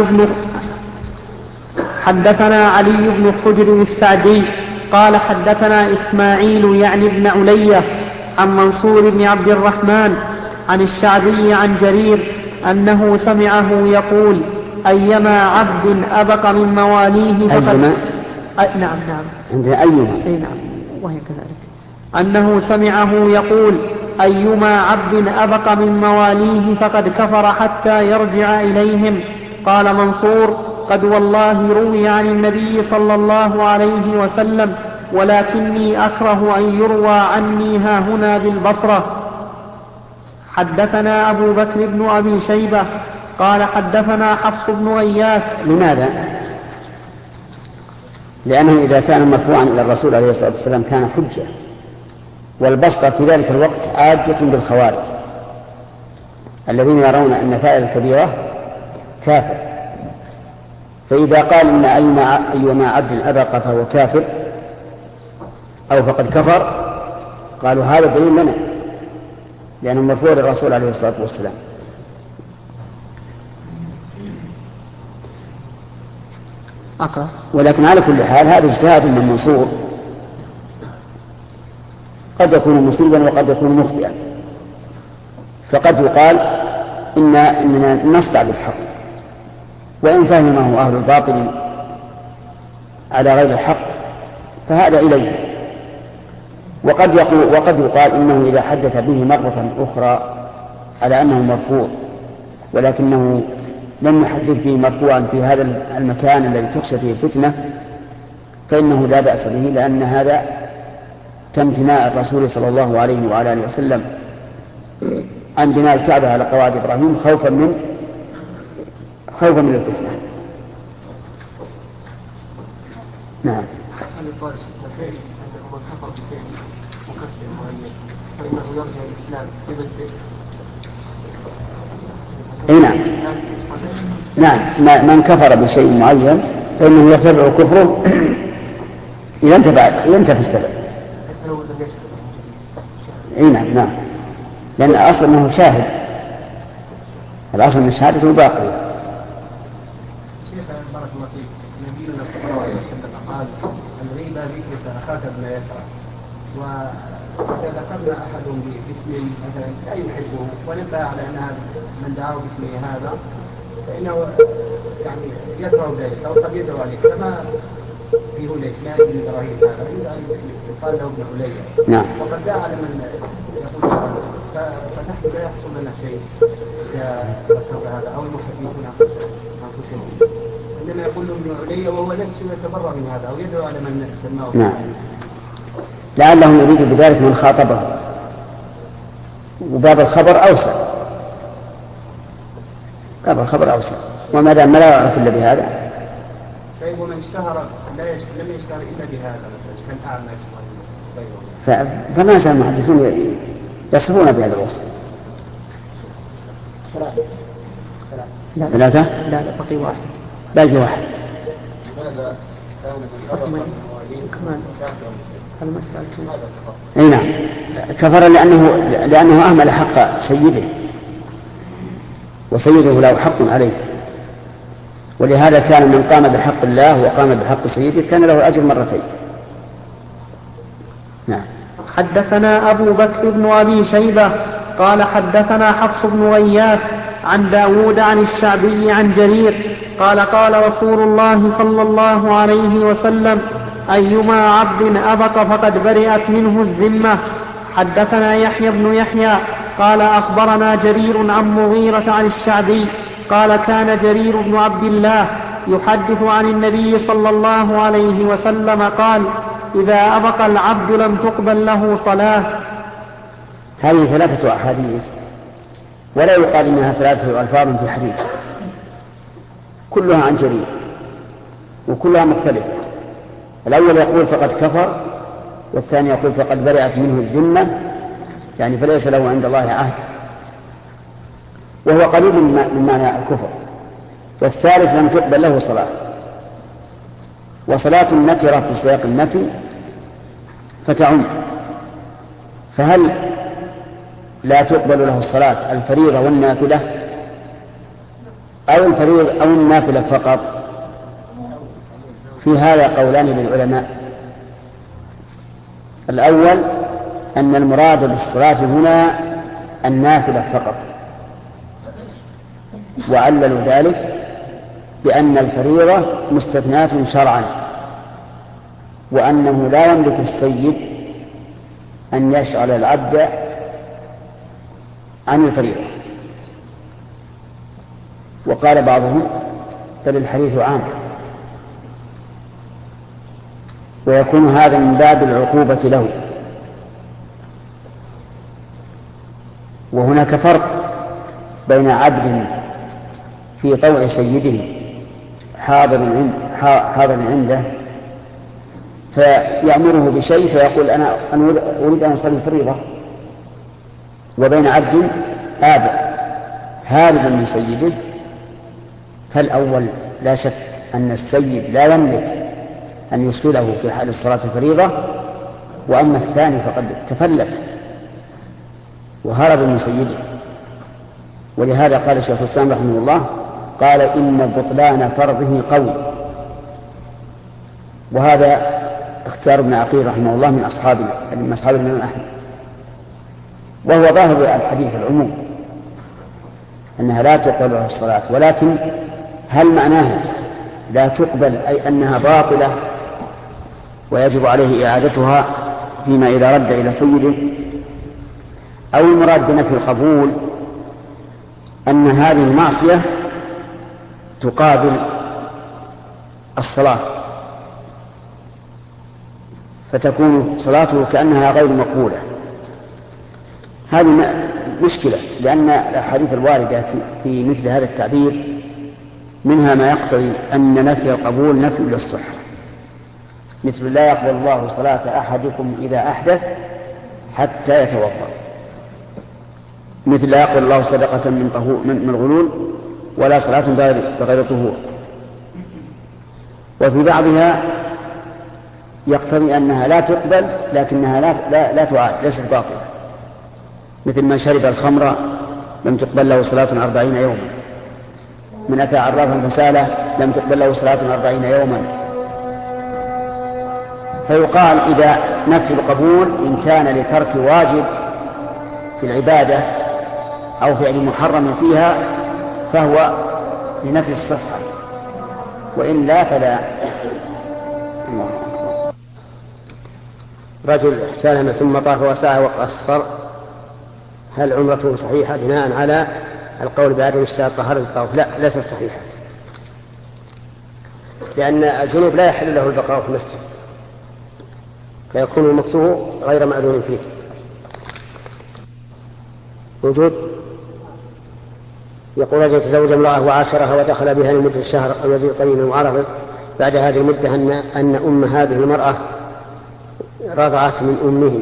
علي بن حجر السعدي قال حدثنا إسماعيل يعني ابن علية عن منصور بن عبد الرحمن عن الشعبي عن جرير أنه سمعه يقول أيما عبد أبق من مواليه فقد نعم عندنا أيما نعم وهي كذلك، أنه سمعه يقول أيما عبد أبق من مواليه فقد كفر حتى يرجع إليهم. قال منصور قد والله روي عن النبي صلى الله عليه وسلم، ولكني أكره أن يروى عني هاهنا بالبصرة. حدثنا أبو بكر بن أبي شيبة قال حدثنا حفص بن غياث. لماذا؟ لأنه إذا كان مرفوعا إلى الرسول عليه الصلاة والسلام كان حجة، والبسطة في ذلك الوقت عادة بالخوارج الذين يرون أن فاعل الكبيرة كافر، فإذا قال إن أيما عبد أبق فهو كافر أو فقد كفر قالوا هذا دليل لنا، لأنه مرفوع للرسول عليه الصلاة والسلام. أقرأ. ولكن على كل حال هذا اجتهاد من منصور، قد يكون مصيبا وقد يكون مخطئا، فقد يقال إننا نصدع بالحق، وإن فهمه أهل الباطل على غير الحق فهذا إليه. وقد يقال إنه إذا حدث به مرة أخرى على أنه مرفوع ولكنه لم يحدث به مرفوعا في هذا المكان الذي تخشى فيه الفتنة فإنه لا بأس به، لأن هذا كامتناع الرسول صلى الله عليه وعلى آله وسلم عن بناء الكعبة على قواعد إبراهيم خوفا من الفتنة. نعم. اي نعم من كفر بشيء معين فإنه يتبع كفره إذا انتفى السبب. اي نعم لأن الأصل أنه شاهد، الأصل أن الشهادة باقية. شيخ بارك الله فيك، نبينا صلى الله عليه وسلم قال الغيبة ذكرك أخاك بما يكره، وإذا ذكرنا أحد باسم مثلا لا يحبه ونبه على أن من دعاه باسمه هذا فإنه يعني يكره ذلك أو قد يدعو عليه، كما في يقول إسماعيل بن إبراهيم هذا يقال له ابن علي. نعم. وقد جاء على من يقول فنحن لا يحصل لنا شيء إذا ذكر هذا أو المحدثون أنفسهم، إنما يقول ابن علي وهو نفسه يتبرأ من هذا أو يدعو على من سماه. نعم. لعلهم يريد بذلك من خاطبه، وباب الخبر أوسع. باب الخبر أوسع، وما دام لا يعرف إلا بهذا. طيب ومن اشتهر لم يشتهر إلا بهذا مثلا كالأعمش فما زال المحدثون يصفون بهذا الوصف. ثلاثة؟ لا بقي واحد. باقي واحد. ماذا كان كمان المسألة. أي نعم، كفر لأنه أهمل حق سيده، وسيده له حق عليه، ولهذا كان من قام بحق الله وقام بحق سيده كان له أجر مرتين. نعم. حدثنا أبو بكر بن أبي شيبة قال حدثنا حفص بن غياث عن داود عن الشعبي عن جرير قال قال رسول الله صلى الله عليه وسلم أيما عبد أبق فقد برئت منه الذمة. حدثنا يحيى بن يحيى قال أخبرنا جرير عن مغيرة عن الشعبي قال كان جرير بن عبد الله يحدث عن النبي صلى الله عليه وسلم قال إذا أبق العبد لم تقبل له صلاة. هذه ثلاثة أحاديث، ولا يقال إنها ثلاثة ألفاظ في حديث، كلها عن جرير وكلها مختلفة. الأول يقول فقد كفر، والثاني يقول فقد برئت منه الذمة، يعني فليس له عند الله عهد، وهو قريب من معنى الكفر. والثالث لم تقبل له صلاة. وصلاة النكرة في سياق النفي فتعم، فهل لا تقبل له الصلاة الفريضة والنافلة أو الفريضة أو النافلة فقط؟ في هذا قولان للعلماء. الأول أن المراد بالصلاة هنا النافلة فقط، وعللوا ذلك بأن الفريضة مستثناة شرعا، وأنه لا يملك السيد أن يشغل العبد عن الفريضة. وقال بعضهم بل الحديث عام، ويكون هذا من باب العقوبة له. وهناك فرق بين عبد في طوع سيده حاضر عنده فيأمره بشيء فيقول أنا أريد أن أصلي الفريضة، وبين عبد هارب من سيده. فالأول لا شك أن السيد لا يملك أن يشغله في حال الصلاة الفريضة، وأما الثاني فقد تفلت وهرب من سيده. ولهذا قال الشيخ الإسلام رحمه الله قال إن بطلان فرضه قول. وهذا اختيار ابن عقيل رحمه الله من أصحاب الإمام أحمد، وهو ظاهر الحديث العموم أنها لا تقبل الصلاة. ولكن هل معناها لا تقبل أي أنها باطلة ويجب عليه إعادتها فيما إذا رد إلى سيده، أو المراد بنفي القبول أن هذه المعصية تقابل الصلاة فتكون صلاته كأنها غير مقبولة؟ هذه مشكلة، لأن الأحاديث الواردة في مثل هذا التعبير منها ما يقتضي أن نفي القبول نفي للصحة، مثل لا يقبل الله صلاة أحدكم إذا أحدث حتى يتوضأ، مثل لا يقبل الله صدقة من الغلول ولا صلاة بغير طهور. وفي بعضها يقتضي أنها لا تقبل لكنها لا تعاد، ليست باطلة، مثل من شرب الخمر لم تقبل له صلاة 40 يوما، من أتى عرافا فسالة لم تقبل له صلاة 40 يوما. فيقال إذا نفي القبول إن كان لترك واجب في العبادة أو فعل محرم فيها فهو لنفي الصحة، وإلا فلا. رجل احتلم ثم طاف وسعى وقصر، هل عمرته صحيحة بناء على القول بعدم اشتراط طهارة الطواف؟ لا، ليست صحيحة، لأن الجنوب لا يحل له البقاء في المسجد، فيكون مكثه غير مأذون فيه. وجود يقول رجل تزوج امرأة وعاشرها ودخل بها لمدة الشهر أو يزيد قليلا وعرف بعد هذه المدة أن أم هذه المرأة رضعت من أمه،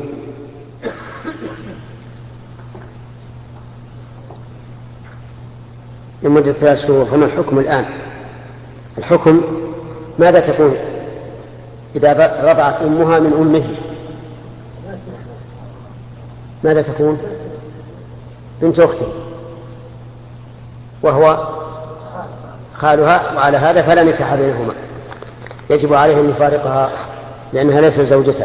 لمدة 3 شهور، فما الحكم الآن؟ الحكم ماذا تكون إذا رضعت أمها من أمه؟ ماذا تكون؟ بنت أخته وهو خالها، وعلى هذا فلا نكاح بينهما، يجب عليه أن يفارقها لأنها ليست زوجته.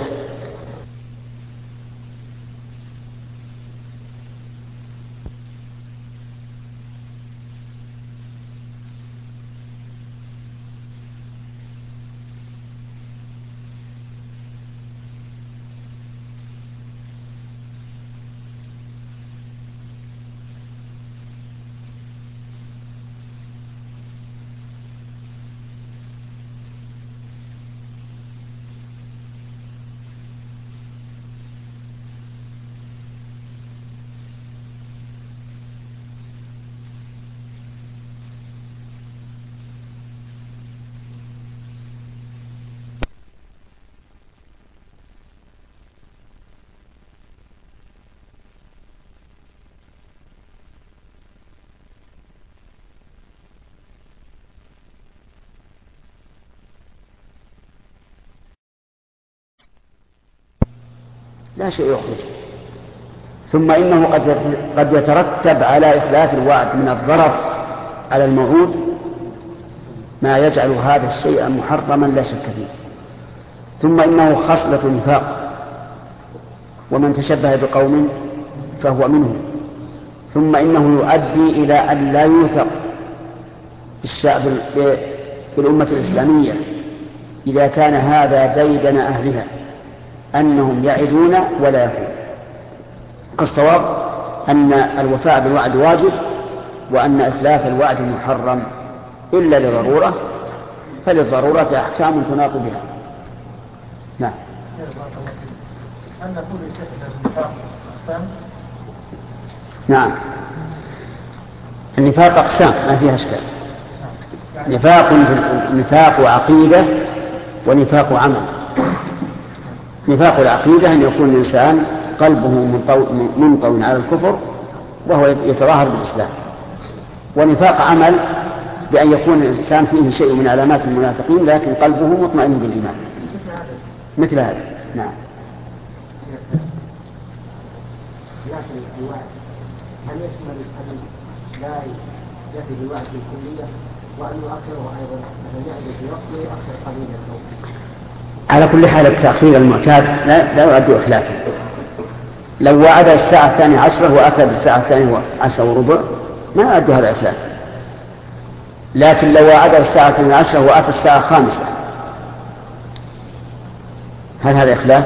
لا شيء يخرج. ثم إنه قد يترتب على إخلاف الوعد من الضرر على الموعود ما يجعل هذا الشيء محرما لا شك فيه. ثم إنه خصلة نفاق، ومن تشبه بقوم فهو منه. ثم إنه يؤدي إلى أن لا يوثق في الأمة الإسلامية إذا كان هذا ديدن أهلها أنهم يعدون ولا يفون. الصواب أن الوفاء بالوعد واجب، وأن إخلاف الوعد محرم إلا لضرورة، فللضرورة أحكام تناط بها. نعم. نعم، النفاق أقسام ما فيها أشكال. نفاق عقيدة ونفاق عمل. نفاق العقيدة أن يكون الإنسان قلبه منطوي على الكفر وهو يتظاهر بالإسلام. ونفاق عمل بأن يكون الإنسان فيه شيء من علامات المنافقين لكن قلبه مطمئن بالإيمان، مثل هذا. نعم. هل يشمل أن لا يأتي بالوعد بالكلية وأن يؤخره أيضا أن يأتي في وقته ويؤخر قليلا؟ على كل حال التأخير المعتاد لا يؤدي إخلافه. لو وعد الساعة 12 وأتى بالساعة 12 وربع ما يؤدي هذا إخلاف. لكن لو وعد الساعة 12 وأتى الساعة 5 هل هذا إخلاف؟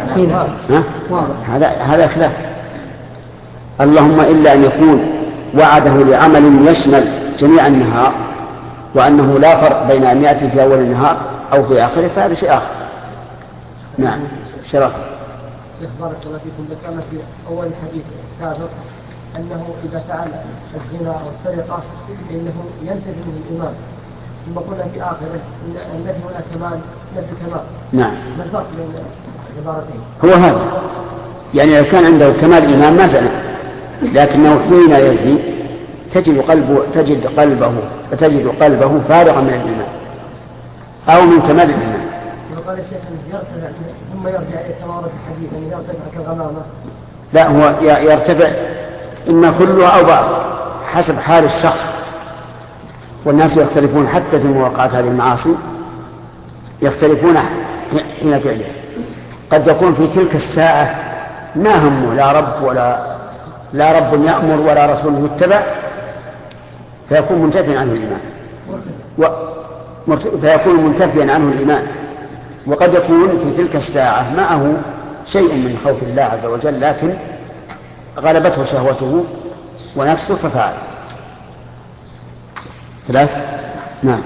هذا إخلاف. اللهم إلا أن يكون وعده لعمل يشمل جميع النهار وأنه لا فرق بين أن يأتي في أول النهار أو في آخره، فهذا شيء آخر. نعم. شرف. شيخ بارك الله فيكم، ذكرنا في أول الحديث السابق أنه إذا فعل الزنا أو السرقة إنه ينتفي منه الإيمان، ثم قلنا في آخره النبي هنا كمال نبي كمال. نعم. ما الفرق بين العبارتين؟ هو هذا، يعني لو كان عنده كمال إيمان ما زنى، لكنه حين يزني تجد قلبه فارغا من الإيمان أو من كمال الإيمان. وقال الشيخ يرتفع ثم يرجع إلى كما ورد الحديث أن يرتفع كالغمامة. لا، هو يرتفع إما كله أو بعض حسب حال الشخص، والناس يختلفون حتى في مواقعات هذه المعاصي، يختلفون حين فعله. قد يكون في تلك الساعة ما همه لا رب يأمر ولا رسول يتبع، فيكون منتفيا عنه الإيمان وقد يكون في تلك الساعة معه شيء من خوف الله عز وجل، لكن غلبته شهوته ونفسه ففعل. 3. نعم.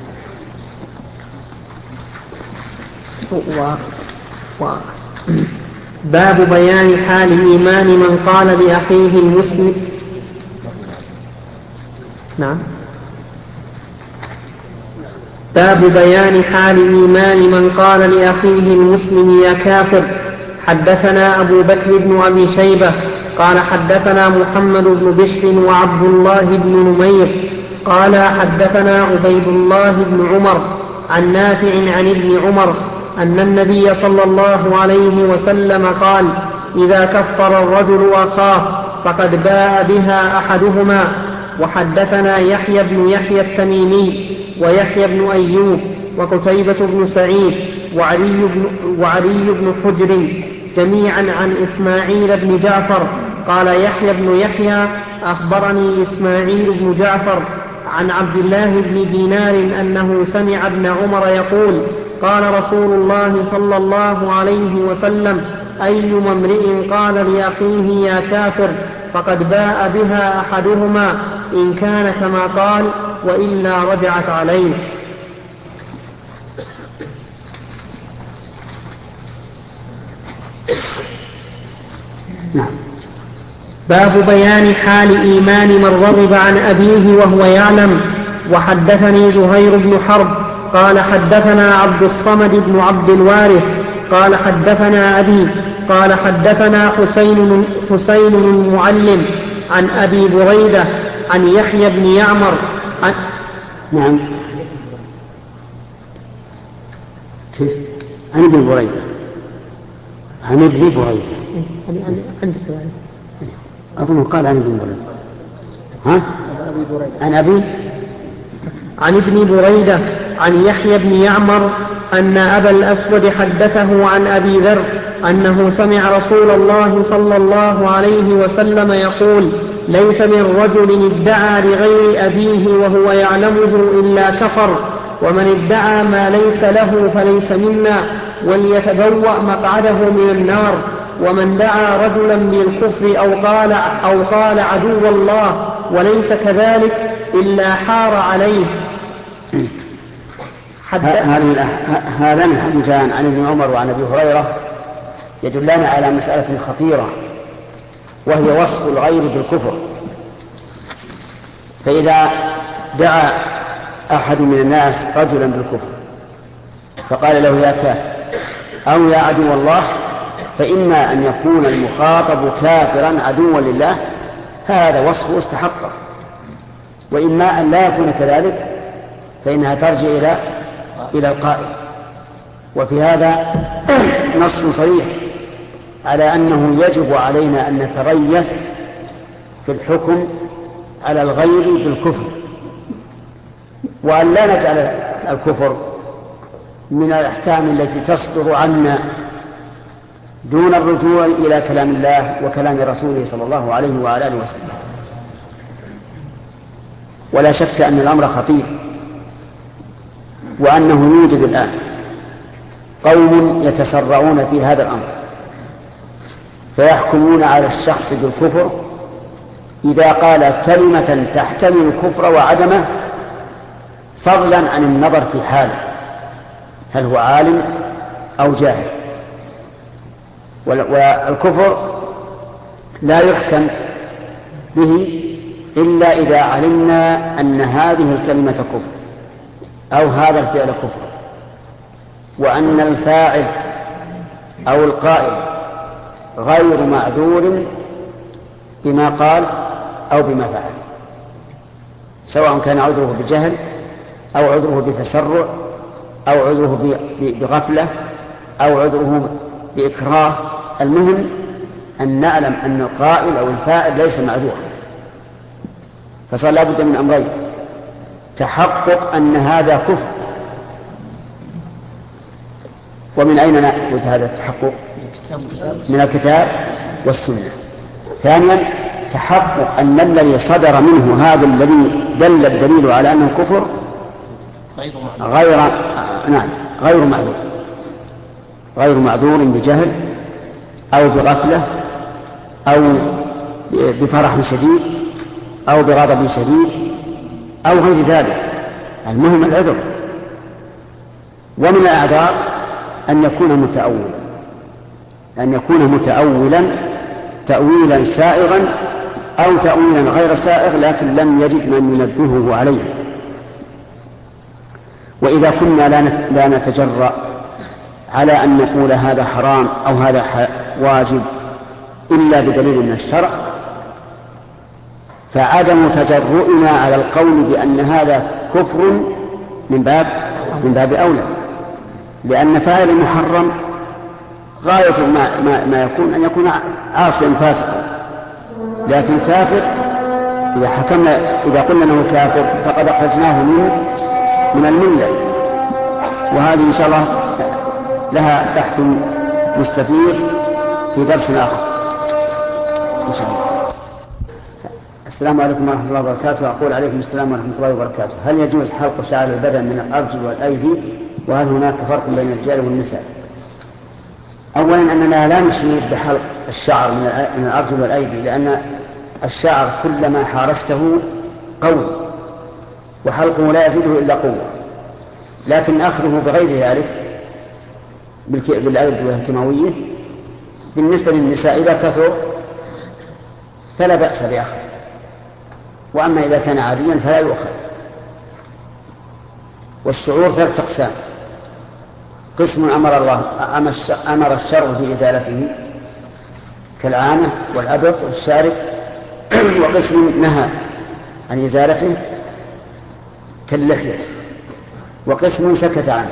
باب بيان حال إيمان من قال لأخيه المسلم. نعم. باب بيان حال إيمان من قال لأخيه المسلم يا كافر. حدثنا أبو بكر بن أبي شيبة قال حدثنا محمد بن بشر وعبد الله بن نمير قال حدثنا عبيد الله بن عمر عن نافع عن ابن عمر أن النبي صلى الله عليه وسلم قال: إذا كفر الرجل أخاه فقد باء بها أحدهما. وحدثنا يحيى بن يحيى التميمي ويحيى بن أيوب وقتيبة بن سعيد وعلي بن حجر جميعا عن إسماعيل بن جعفر قال يحيى بن يحيى أخبرني إسماعيل بن جعفر عن عبد الله بن دينار أنه سمع ابن عمر يقول: قال رسول الله صلى الله عليه وسلم: أيما امرئ قال لأخيه يا كافر فقد باء بها أحدهما إن كان كما قال وإلا رجعت عليه. باب بيان حال إيمان من رغب عن أبيه وهو يعلم. وحدثني زهير بن حرب قال حدثنا عبد الصمد بن عبد الوارث قال حدثنا أبي قال حدثنا حسين المعلم عن أبي بريدة عن يحيى بن يعمر نعم. كيف؟ عن ابن بريدة عن ابن بريدة عندك أظن قال عن ابن بريدة. ها؟ عن أبي عن ابن بريدة عن يحيى بن يعمر أن أبا الأسود حدثه عن أبي ذر أنه سمع رسول الله صلى الله عليه وسلم يقول: ليس من رجل ادعى لغير أبيه وهو يعلمه إلا كفر، ومن ادعى ما ليس له فليس منا، وليتبوأ مقعده من النار. ومن دعا رجلا بالكفر أو قال عدو الله وليس كذلك إلا حار عليه. هذان الحديثان عن ابن عمر وعن أبي هريرة يدلان على مسألة خطيرة، وهي وصف الغير بالكفر. فإذا دعا أحد من الناس رجلا بالكفر فقال له يا كافر أو يا عدو الله، فإما أن يكون المخاطب كافرا عدوا لله، هذا وصفه استحقه، وإما أن لا يكون كذلك، فإنها ترجع إلى القائل. وفي هذا نص صريح على أنه يجب علينا أن نتريث في الحكم على الغير بالكفر، وأن لا نجعل الكفر من الأحكام التي تصدر عنا دون الرجوع إلى كلام الله وكلام رسوله صلى الله عليه وعلى آله وسلم. ولا شك أن الأمر خطير، وأنه يوجد الآن قوم يتسرعون في هذا الأمر، فيحكمون على الشخص بالكفر إذا قال كلمة تحتمل الكفر وعدمه، فضلا عن النظر في حاله هل هو عالم أو جاهل. والكفر لا يحكم به إلا إذا علمنا أن هذه الكلمة كفر أو هذا الفعل كفر، وأن الفاعل أو القائل غير معذور بما قال أو بما فعل، سواء كان عذره بجهل أو عذره بتسرع أو عذره بغفلة أو عذره بإكراه. المهم أن نعلم أن القائل أو الفاعل ليس معذورا. فصار لابد من أمرين: تحقق أن هذا كفر، ومن أين نأخذ هذا التحقق؟ من الكتاب والسنة. ثانيا تحقق أن الذي صدر منه هذا الذي دل الدليل على أنه كفر غير معذور. غير معذور بجهل أو بغفلة أو بفرح شديد أو بغضب شديد أو غير ذلك. المهم العذر. ومن الأعذار أن يكون متأولا تأويلا سائغا أو تأويلا غير سائغ لكن لم يجد من ينبهه عليه. وإذا كنا لا نتجرأ على أن نقول هذا حرام أو هذا واجب إلا بدليل من الشرع، فعدم تجرؤنا على القول بأن هذا كفر من باب أولى، لأن فاعل المحرم غاية ما يكون أن يكون عاصيا فاسقا، لكن كافر إذا قلنا أنه كافر فقد أخرجناه من الملة. وهذه إن شاء الله لها بحث مستفيض في درس آخر إن شاء الله. السلام عليكم ورحمة الله وبركاته. أقول عليكم السلام ورحمة الله وبركاته. هل يجوز حلق شعر البدن من الأرجل والأيدي؟ وهل هناك فرق بين الرجال والنساء؟ أولا أننا لا نشير بحلق الشعر من الأرجل والأيدي، لأن الشعر كلما حارسته قوي وحلقه لا يزيده إلا قوة، لكن أخذه بغير ذلك بالأيدي الكيماوية بالنسبة للنساء إذا كثر فلا بأس بأخذ، وأما إذا كان عاديا فلا يؤخذ. والشعور 3 أقسام: قسم أمر الشرع بإزالته كالعانة والأبط والشارب، وقسم نهى عن إزالته كاللحية، وقسم سكت عنه.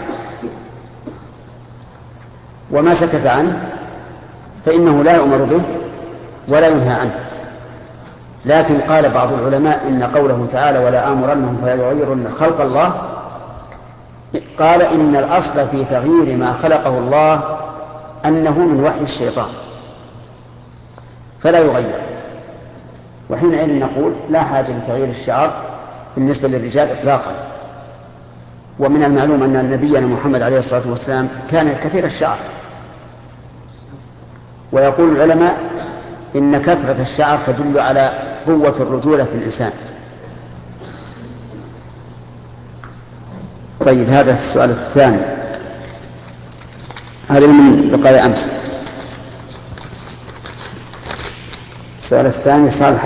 وما سكت عنه فإنه لا يؤمر به ولا ينهى عنه. لكن قال بعض العلماء إن قوله تعالى ولا آمرنهم فيغيرن خلق الله، قال إن الأصل في تغيير ما خلقه الله أنه من وحي الشيطان فلا يغير. وحينئذ نقول لا حاجة لتغيير الشعر بالنسبة للرجال إطلاقا. ومن المعلوم أن نبينا محمد عليه الصلاة والسلام كان كثير الشعر، ويقول العلماء إن كثرة الشعر تدل على قوة الرجولة في الإنسان. طيب، هذا السؤال الثاني، هذا من بقايا أمس. السؤال الثاني صالح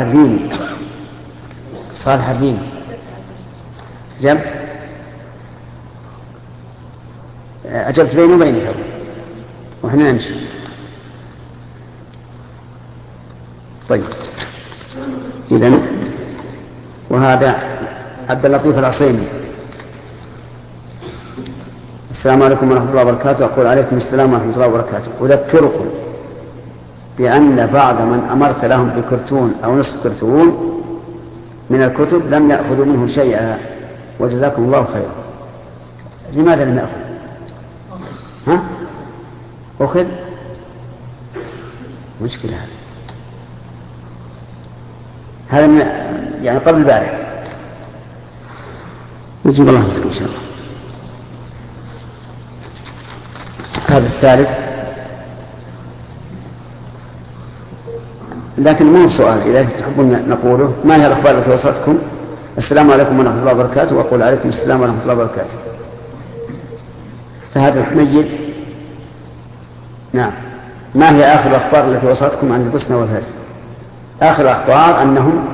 الدين أجبت بيني وبينك وإحنا نمشي. طيب، إذن وهذا عبد اللطيف العصيمي. السلام عليكم ورحمة الله وبركاته. أقول عليكم السلام ورحمة الله وبركاته. أذكركم بأن بعض من أمرت لهم بكرتون أو نصف كرتون من الكتب لم يأخذوا منه شيئا، وجزاكم الله خيرا. لماذا لم يأخذ؟ أخذ؟ مشكلة هذا يعني قبل البارح. نجيب الله يسكن إن شاء الله. هذا الثالث، لكن مو سؤال، إذا تحبون نقوله: ما هي الأخبار التي وصلتكم؟ السلام عليكم ورحمة الله وبركاته. وأقول عليكم السلام ورحمة الله وبركاته. فهذا حميد. نعم. ما هي آخر الأخبار التي وصلتكم عن البوسنة والهرسك؟ آخر الأخبار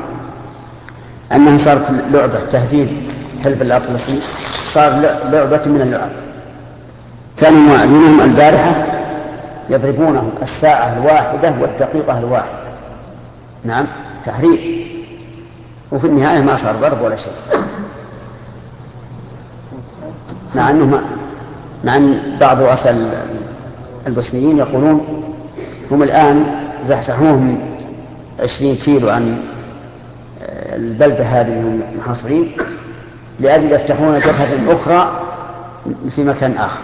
أنها صارت لعبة تهديد حلف الأطلسي، صار لعبة من اللعب. كانوا معلمهم البارحة يضربونهم الساعة 1 والدقيقة 1. نعم، تحريك. وفي النهاية ما صار ضرب ولا شيء، مع أن بعض رؤساء البوسنيين يقولون هم الآن زحزحوهم 20 كيلو عن البلدة هذه هم محاصرين لأجل يفتحون جبهة أخرى في مكان آخر،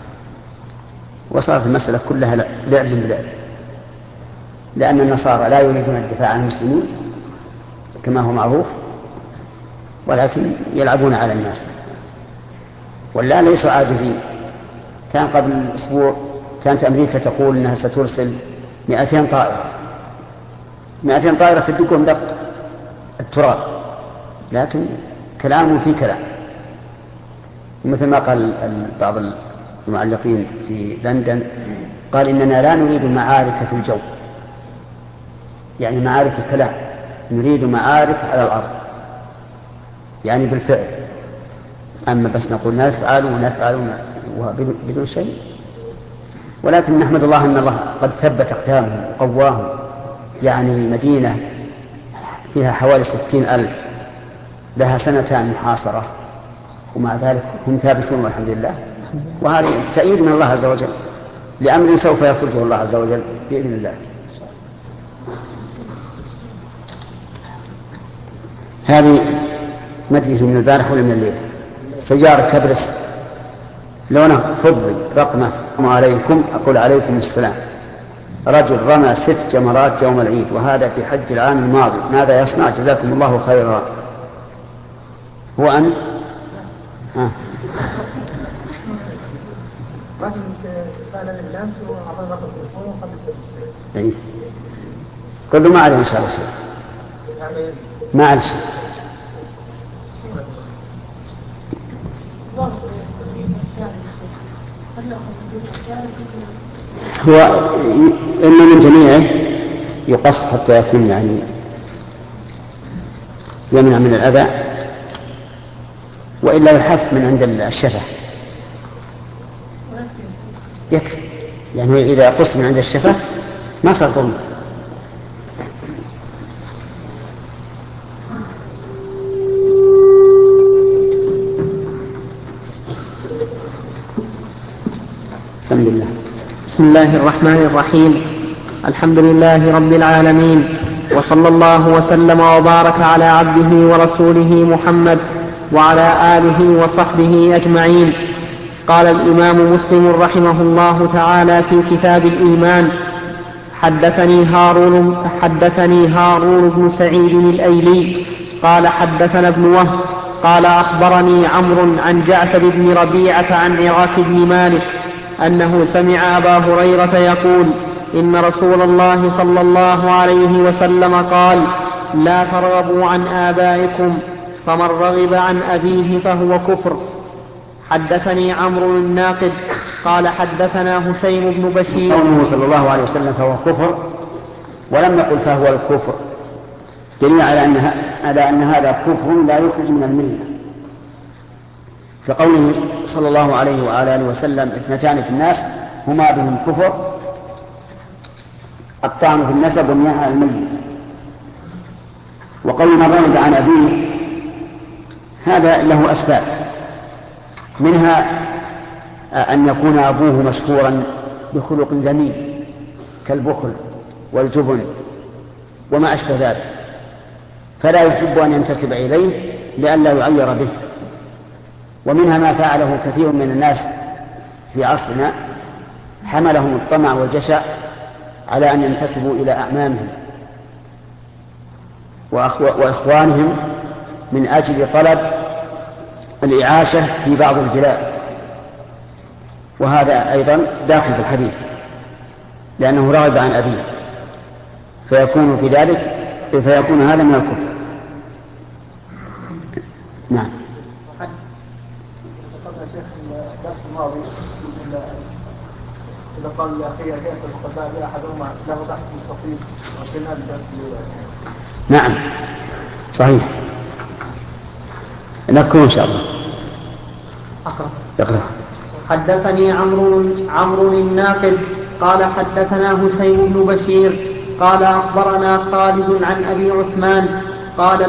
وصارت المسألة كلها لعب باللعب، لأن النصارى لا يريدون الدفاع عن المسلمين كما هو معروف، ولكن يلعبون على الناس. والآن ليسوا عاجزين. كان قبل أسبوع كانت أمريكا تقول أنها سترسل 200 طائرة 200 طائرة تدقهم دق التراب، لكن كلامه في كلام، مثل ما قال بعض المعلقين في لندن، قال إننا لا نريد معارك في الجو، يعني معارك الكلام، نريد معارك على الأرض يعني بالفعل، أما بس نقول نفعل ونفعل بدون شيء. ولكن نحمد الله أن الله قد ثبت أقدامهم وقواهم، يعني مدينة فيها حوالي 60,000 لها 2 محاصرة، ومع ذلك هم ثابتون والحمد لله، وهذا تأييد من الله عز وجل لأمر سوف يخرجه الله عز وجل بإذن الله. هذه مدري من البارح ولا من الليل. سيارة كبرس لونه فضي رقمه عليكم، أقول عليكم السلام. رجل رمى 6 جمرات يوم العيد وهذا في حج العام الماضي، ماذا يصنع؟ جزاكم الله خيرا. هو أنت؟ كله ما عليه إن شاء الله شيء، ما عليه شيء. هو إما من جميعه يقص حتى يكون يعني يمنع من الأذى، وإلا يحف من عند الشفة يكفي، يعني إذا قص من عند الشفة ما صار ظلم. بسم الله الرحمن الرحيم. الحمد لله رب العالمين، وصلى الله وسلم وبارك على عبده ورسوله محمد وعلى آله وصحبه أجمعين. قال الإمام مسلم رحمه الله تعالى في كتاب الإيمان: حدثني هارون بن سعيد الأيلي قال حدثنا ابن وهب قال أخبرني عمرو عن جعفر بن ربيعة عن عراك بن مالك أنه سمع أبا هريرة يقول: إن رسول الله صلى الله عليه وسلم قال: لا ترغبوا عن آبائكم، فمن رغب عن أبيه فهو كفر. حدثني عمرو الناقد قال حدثنا هشيم بن بشير. قوله صلى الله عليه وسلم فهو كفر، ولم نقل فهو الكفر، دليل على أن هذا كفر لا يخرج من الملة. كقوله صلى الله عليه وآله وسلم: 2 في الناس هما بهم كفر، الطعن في النسب والنهي عن الميت. وقول من رغب عن أبيه هذا له أسباب، منها أن يكون أبوه مشهورا بخلق ذميم كالبخل والجبن وما أشبه ذلك، فلا يحب أن ينتسب إليه لئلا يعير به. ومنها ما فعله كثير من الناس في عصرنا، حملهم الطمع والجشع على أن ينتسبوا إلى أعمامهم وإخوانهم من أجل طلب الإعاشة في بعض البلاد، وهذا أيضا داخل في الحديث، لأنه رغب عن أبيه، فيكون هذا من الكفر. نعم. الدرس الماضي إذا قال لأخي كيف القبائل أحدهما له بحث مستطيل وكنا الدرس. نعم صحيح، نذكره إن شاء الله. اقرأ. حدثني عمرو الناقد قال حدثنا هشيم بن بشير قال أخبرنا خالد عن أبي عثمان قال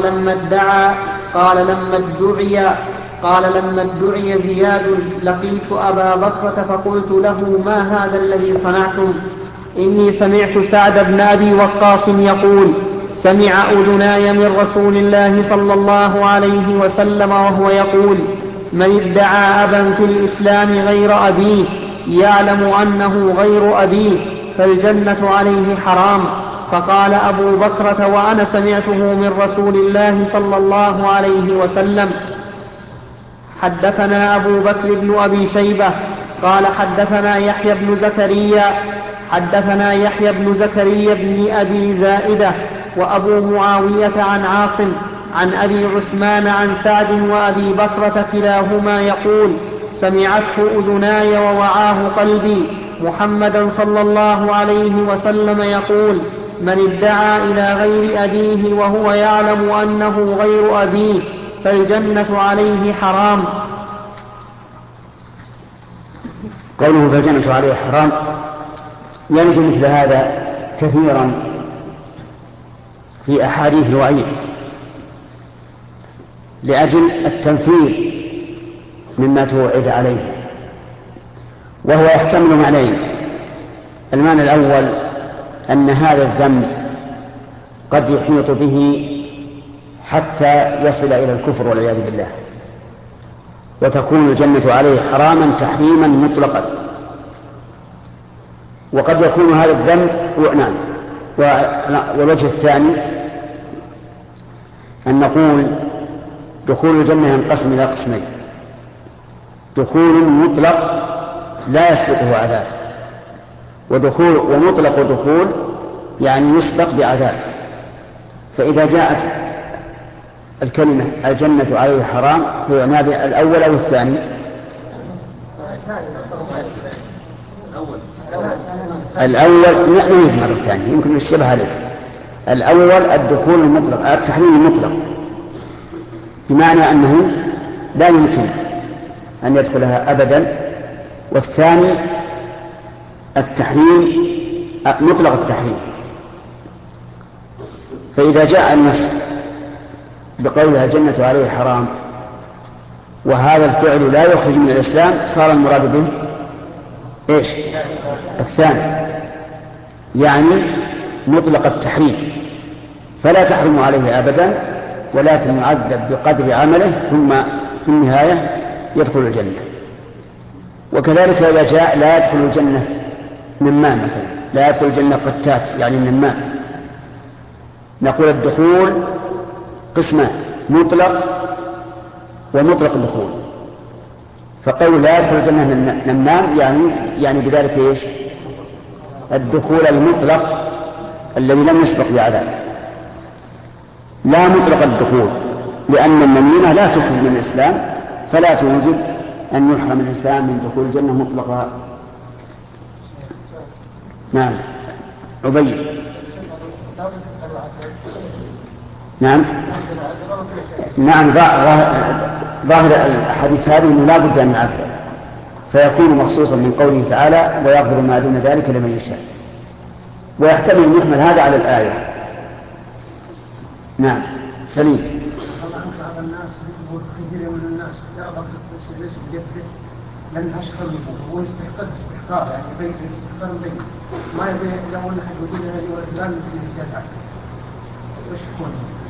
لما ادعي زياد لقيت أبا بكرة فقلت له: ما هذا الذي صنعتم؟ إني سمعت سعد بن أبي وقاص يقول: سمع أذناي من رسول الله صلى الله عليه وسلم وهو يقول: من ادعى أبا في الإسلام غير أبيه يعلم أنه غير أبيه فالجنة عليه حرام. فقال أبو بكرة وأنا سمعته من رسول الله صلى الله عليه وسلم. حدثنا أبو بكر بن أبي شيبة قال حدثنا يحيى بن زكريا بن أبي زائدة وأبو معاوية عن عاصم عن أبي عثمان عن سعد وأبي بكرة كلاهما يقول سمعته أذناي ووعاه قلبي محمدا صلى الله عليه وسلم يقول من ادعى إلى غير أبيه وهو يعلم أنه غير أبيه فالجنة عليه حرام. قوله فالجنة عليه حرام يرد مثل هذا كثيرا في أحاديث الوعيد لأجل التنفير مما توعد عليه، وهو يحتمل معنيين. المعنى الأول أن هذا الذنب قد يحيط به حتى يصل إلى الكفر والعياذ بالله، وتكون الجنة عليه حراما تحريما مطلقا. وقد يكون هذا الذنب والوجه الثاني أن نقول دخول الجنة ينقسم إلى قسمين: دخول مطلق لا يسبقه عذاب، ومطلق دخول يعني يسبق بعذاب. فإذا جاءت الكلمة الجنة عليه حرام فيعنى الأول أو الثاني؟ الأول نعيد مرة ثانية يمكن الشبه عليه. الأول الدخول المطلق، التحريم المطلق، بمعنى أنه لا يمكن أن يدخلها أبدا. والثاني التحريم مطلق التحريم. فإذا جاء النص بقولها الجنة عليه حرام وهذا الفعل لا يخرج من الإسلام صار المراد به إيش؟ الثاني، يعني مطلق التحريم، فلا تحرم عليه أبدا ولكن يعذب بقدر عمله ثم في النهاية يدخل الجنة. وكذلك إذا جاء لا يدخل الجنة نمام مثلا، لا يدخل الجنة قتات يعني نمام، نقول الدخول قسمان: مطلق ومطلق الدخول. فقول لا يدخل الجنة نمام يعني بذلك إيش؟ الدخول المطلق الذي لم يسبق بعذاب، لا مطلق الدخول، لأن النميمة لا تخرج من الإسلام فلا توجب أن يحرم الإنسان من دخول الجنة مطلقا. نعم عبيد. نعم ظاهر الحديث هذه أنه لا بد أن يعذب، فيكون مخصوصا من قوله تعالى ويغفر ما دون ذلك لمن يشاء، ويحتمل أن يحمل هذا على الآية. نعم سليم. كثير من الناس يعرف ليس بيده لن أشكر هو استحقاق يعني بين الاستحقاق بين ما يبين لو أن أحد وجد هذه والفلان في الجزاء وش يكون؟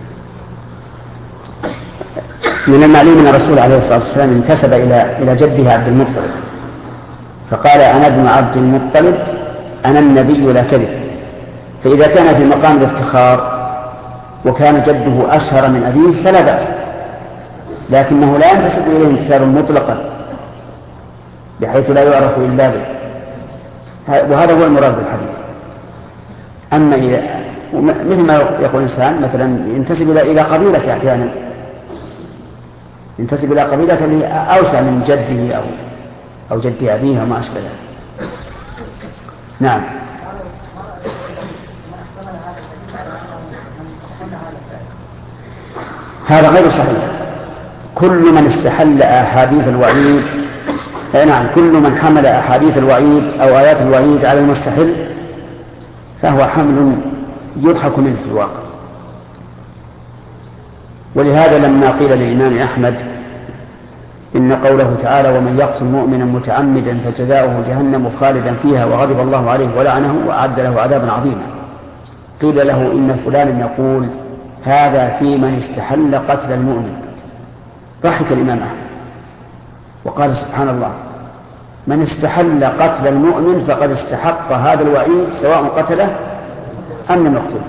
من المعلوم أن الرسول عليه الصلاة والسلام انتسب إلى جده عبد المطلب فقال أنا ابن عبد المطلب أنا النبي لا كذب. فإذا كان في مقام الافتخار وكان جده أشهر من أبيه فلا بأس، لكنه لا ينتسب إليه انتسابا مطلقا بحيث لا يعرف إلا به، وهذا هو المراد بالحديث. أما إذا مثل ما يقول الإنسان مثلا ينتسب إلى قبيلة، أحيانا ينتسب إلى قبيلة أوسع من جده أو جد أبيه وما أشبه ذلك. نعم. هذا غير صحيح. كل من استحل أحاديث الوعيد نعم كل من حمل أحاديث الوعيد أو آيات الوعيد على المستحل فهو حمل يضحك منه في الواقع. ولهذا لما قيل للإمام أحمد إن قوله تعالى ومن يقتل مؤمنا متعمدا فجزاؤه جهنم خالدا فيها وغضب الله عليه ولعنه وأعد له عذابا عظيما، قيل له إن فلانا يقول هذا في من استحل قتل المؤمن. ضحك الإمام أحمد وقال سبحان الله، من استحل قتل المؤمن فقد استحق هذا الوعيد سواء قتله أم لم يقتله.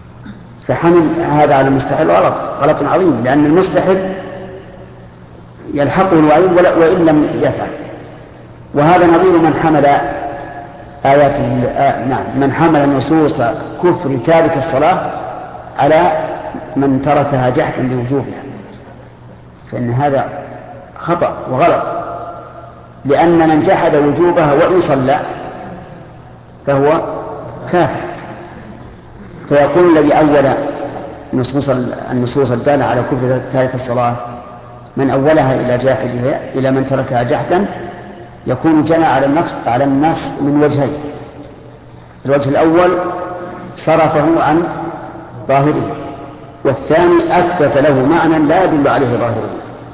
فحمل هذا على المستحل غلط عظيم، لأن المستحل يلحقه الوعيد وإن لم يفعل. وهذا نظير من حمل آيات من حمل نصوص كفر تارك الصلاة على من تركها جحدا لوجوبها، فإن هذا خطأ وغلط، لأن من جحد وجوبها وإن صلى فهو كافر. فيكون الذي أول النصوص الدالة على كفر تارك الصلاة من أولها إلى جاحدها إلى من تركها جحدا يكون جنى على النص من وجهين. الوجه الأول صرفه عن ظاهره، والثاني أثبت له معنى لا يدل عليه ظاهره.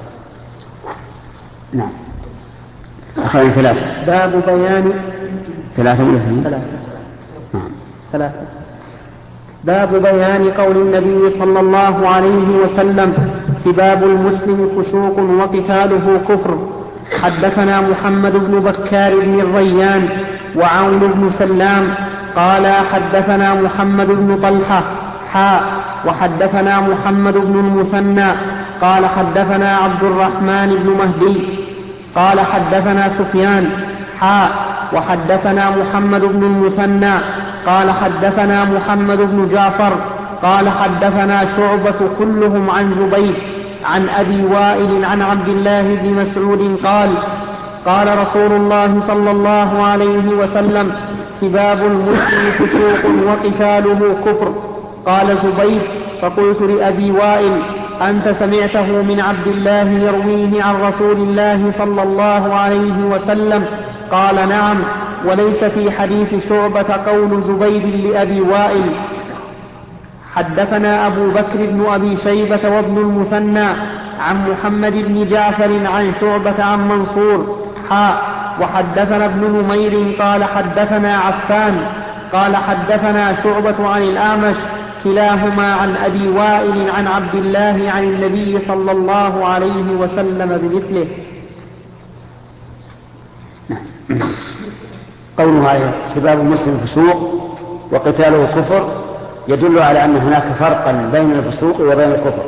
نعم. أخذنا ثلاثة. باب بيان ثلاثة ولا اثنين؟ ثلاثة. باب بيان قول النبي صلى الله عليه وسلم: سباب المسلم فسوق وقتاله كفر. حدثنا محمد بن بكار بن الريان وعون بن سلام قال حدثنا محمد بن طلحة وحدثنا محمد بن المثنى قال حدثنا عبد الرحمن بن مهدي قال حدثنا سفيان وحدثنا محمد بن المثنى قال حدثنا محمد بن جعفر قال حدثنا شعبة كلهم عن زبيد عن أبي وائل عن عبد الله بن مسعود قال رسول الله صلى الله عليه وسلم: سباب المسلم فسوق وقتاله كفر. قال زبيد: فقلت لأبي وائل: أنت سمعته من عبد الله يرويه عن رسول الله صلى الله عليه وسلم؟ قال: نعم، وليس في حديث شعبة قول زبيد لأبي وائل. حدثنا أبو بكر بن أبي شيبة وابن المثنى عن محمد بن جعفر عن شعبة عن منصور وحدثنا ابن نمير قال حدثنا عفان قال حدثنا شعبة عن الأعمش كلاهما عن أبي وائل عن عبد الله عن النبي صلى الله عليه وسلم بمثله. قولها سباب المسلم فسوق وقتاله كفر يدل على أن هناك فرقا بين الفسوق وبين الكفر،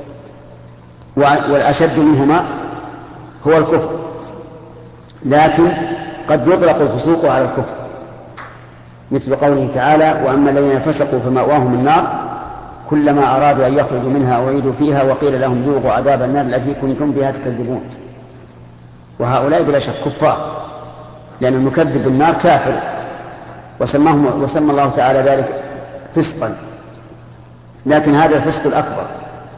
والأشد منهما هو الكفر، لكن قد يطلق الفسوق على الكفر، مثل قوله تعالى: وأما الذين فسقوا فمأواهم النار كلما أرادوا أن يخرجوا منها أعيدوا فيها وقيل لهم ذوقوا عذاب النار التي كنتم بها تكذبون. وهؤلاء بلا شك كفار، لأن المكذب بالنار كافر، وسمى الله تعالى ذلك فسقا، لكن هذا الفسق الأكبر.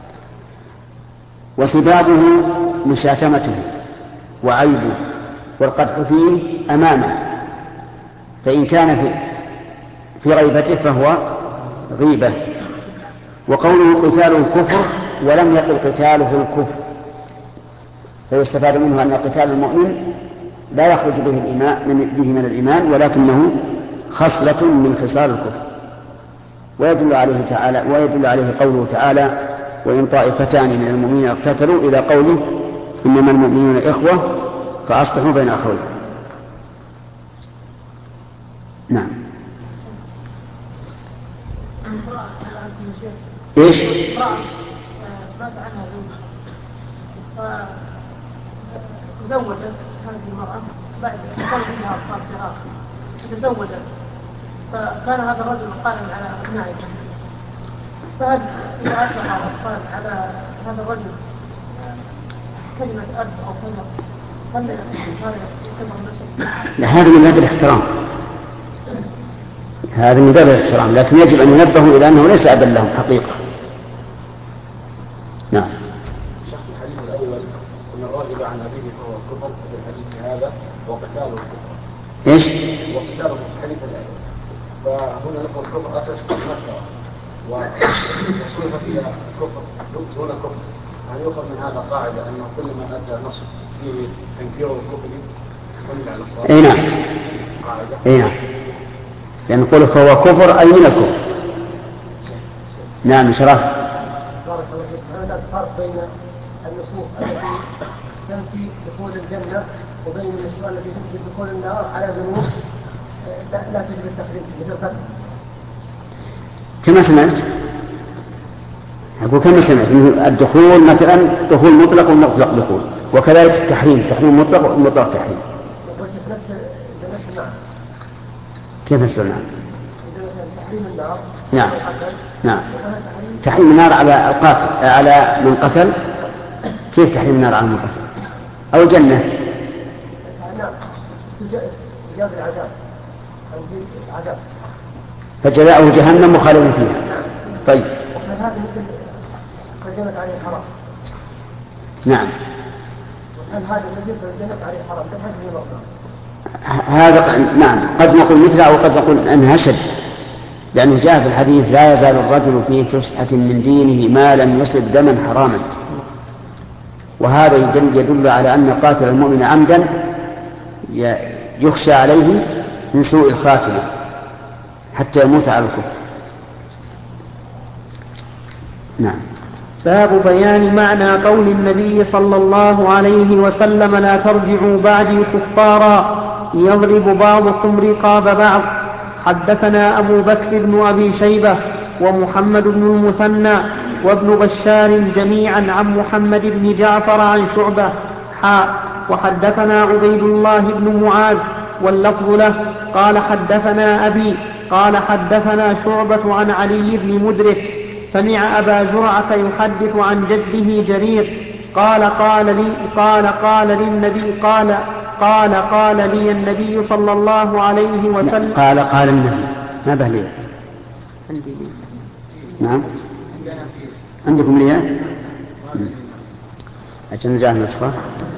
وسبابه مشاتمته وعيبه والقدح فيه أمامه، فإن كان في غيبته فهو غيبة. وقوله قتاله الكفر ولم يقل قتاله الكفر، فيستفاد منه أن قتال المؤمن لا يخرج به من الإيمان، ولكنه خصلة من خصال الكفر. ويدل عليه قوله تعالى: وإن طائفتان من المؤمنين اقتتلوا، إلى قوله: إنما المؤمنون إخوة فأصلحوا بين أخويكم. نعم. إيش؟ مات عنها تزوجت هذه المرأة بعد كان لها أطفال صغار، تزوجت، فكان هذا الرجل قائما على أبنائها، فهل إذا أطلق الأطفال على هذا الرجل كلمة أب أو كلمة هل هذا يعتبر نسب؟ لا، هذا من باب الاحترام، هذا من باب الاحترام، لكن يجب أن ينبهوا إلى أنه ليس أبا لهم حقيقة. نعم. شرح الحديث الأول أن الراغب عن أبيه فهو الكفر، في الحديث هذا وقتاله الكفر. إيش؟ وقتاله في الحديث الأول، فهنا لفظ الكفر أساس مكة وصرف إلى كفر دون كفر. يعني يؤخذ من هذا قاعدة أن كل ما أتى نص فيه تنكير الكفر يحمل على الصواب. أي نعم. أي نعم. لأن نقول فهو كفر أي من الكفر. نعم. شرف. بارك الله فيك. هذا الفرق بين النصوص التي تنفي دخول الجنة وبين النصوص التي تنفي دخول النار على ذنوب لا تجب التخريج مثل القتل. كما سمعت أقول كما سمعت الدخول مثلا دخول مطلق ومطلق دخول، وكذلك التحريم تحريم مطلق ومطلق تحريم. كيف نسأل؟ نعم. نعم. نعم. تحريم النار على القاتل على من قتل. كيف تحريم النار على من قتل؟ أو الجنة؟ فجزاؤه جهنم مخالد فيها. طيب. هذا مثل فجنت عليه حرام. نعم. هل هذا مثل فجنت عليه حرام؟ هذا نعم قد نقول مثله أو قد نقول أنها شد، لأنه جاء في الحديث لا يزال الرجل في فسحة من دينه ما لم يصب دما حراما، وهذا يدل على أن قاتل المؤمن عمدا يخشى عليه من سوء الخاتمة حتى يموت على الكفر. نعم. باب بيان معنى قول النبي صلى الله عليه وسلم لا ترجعوا بعدي كفارا يضرب بعضكم رقاب بعض. حدثنا أبو بكر بن أبي شيبة ومحمد بن المثنى وابن بشار جميعا عن محمد بن جعفر عن شعبة وحدثنا عبيد الله بن معاذ واللفظ له قال حدثنا أبي قال حدثنا شعبة عن علي بن مدرك سمع أبا زرعة يحدث عن جده جرير قال لي النبي صلى الله عليه وسلم قال النبي ما بهلي عندي. نعم عندكم ليه عشان نجاه نصفه.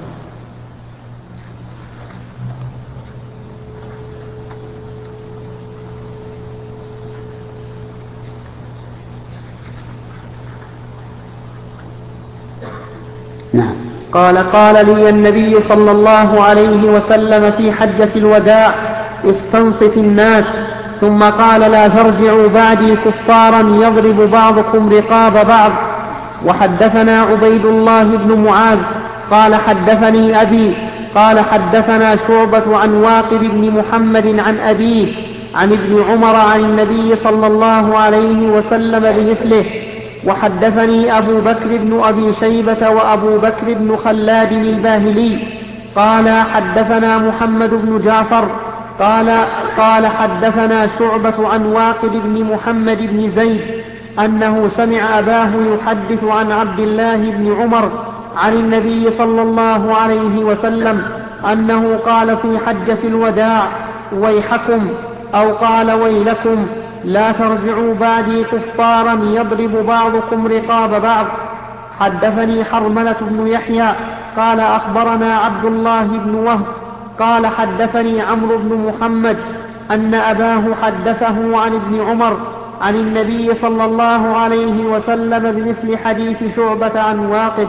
نعم. قال لي النبي صلى الله عليه وسلم في حجة الوداع استنصت الناس، ثم قال لا ترجعوا بعدي كفارا يضرب بعضكم رقاب بعض. وحدثنا عبيد الله بن معاذ قال حدثني أبي قال حدثنا شعبة عن واقد بن محمد عن أبيه عن ابن عمر عن النبي صلى الله عليه وسلم بمثله. وحدثني أبو بكر بن أبي شيبة وأبو بكر بن خلاد الباهلي قال حدثنا محمد بن جعفر قال حدثنا شعبة عن واقد بن محمد بن زيد أنه سمع أباه يحدث عن عبد الله بن عمر عن النبي صلى الله عليه وسلم أنه قال في حجة الوداع ويحكم أو قال ويلكم لا ترجعوا بعدي كفارا يضرب بعضكم رقاب بعض. حدثني حرملة بن يحيى قال أخبرنا عبد الله بن وهب قال حدثني عمرو بن محمد أن أباه حدثه عن ابن عمر عن النبي صلى الله عليه وسلم بمثل حديث شعبة عن واقد.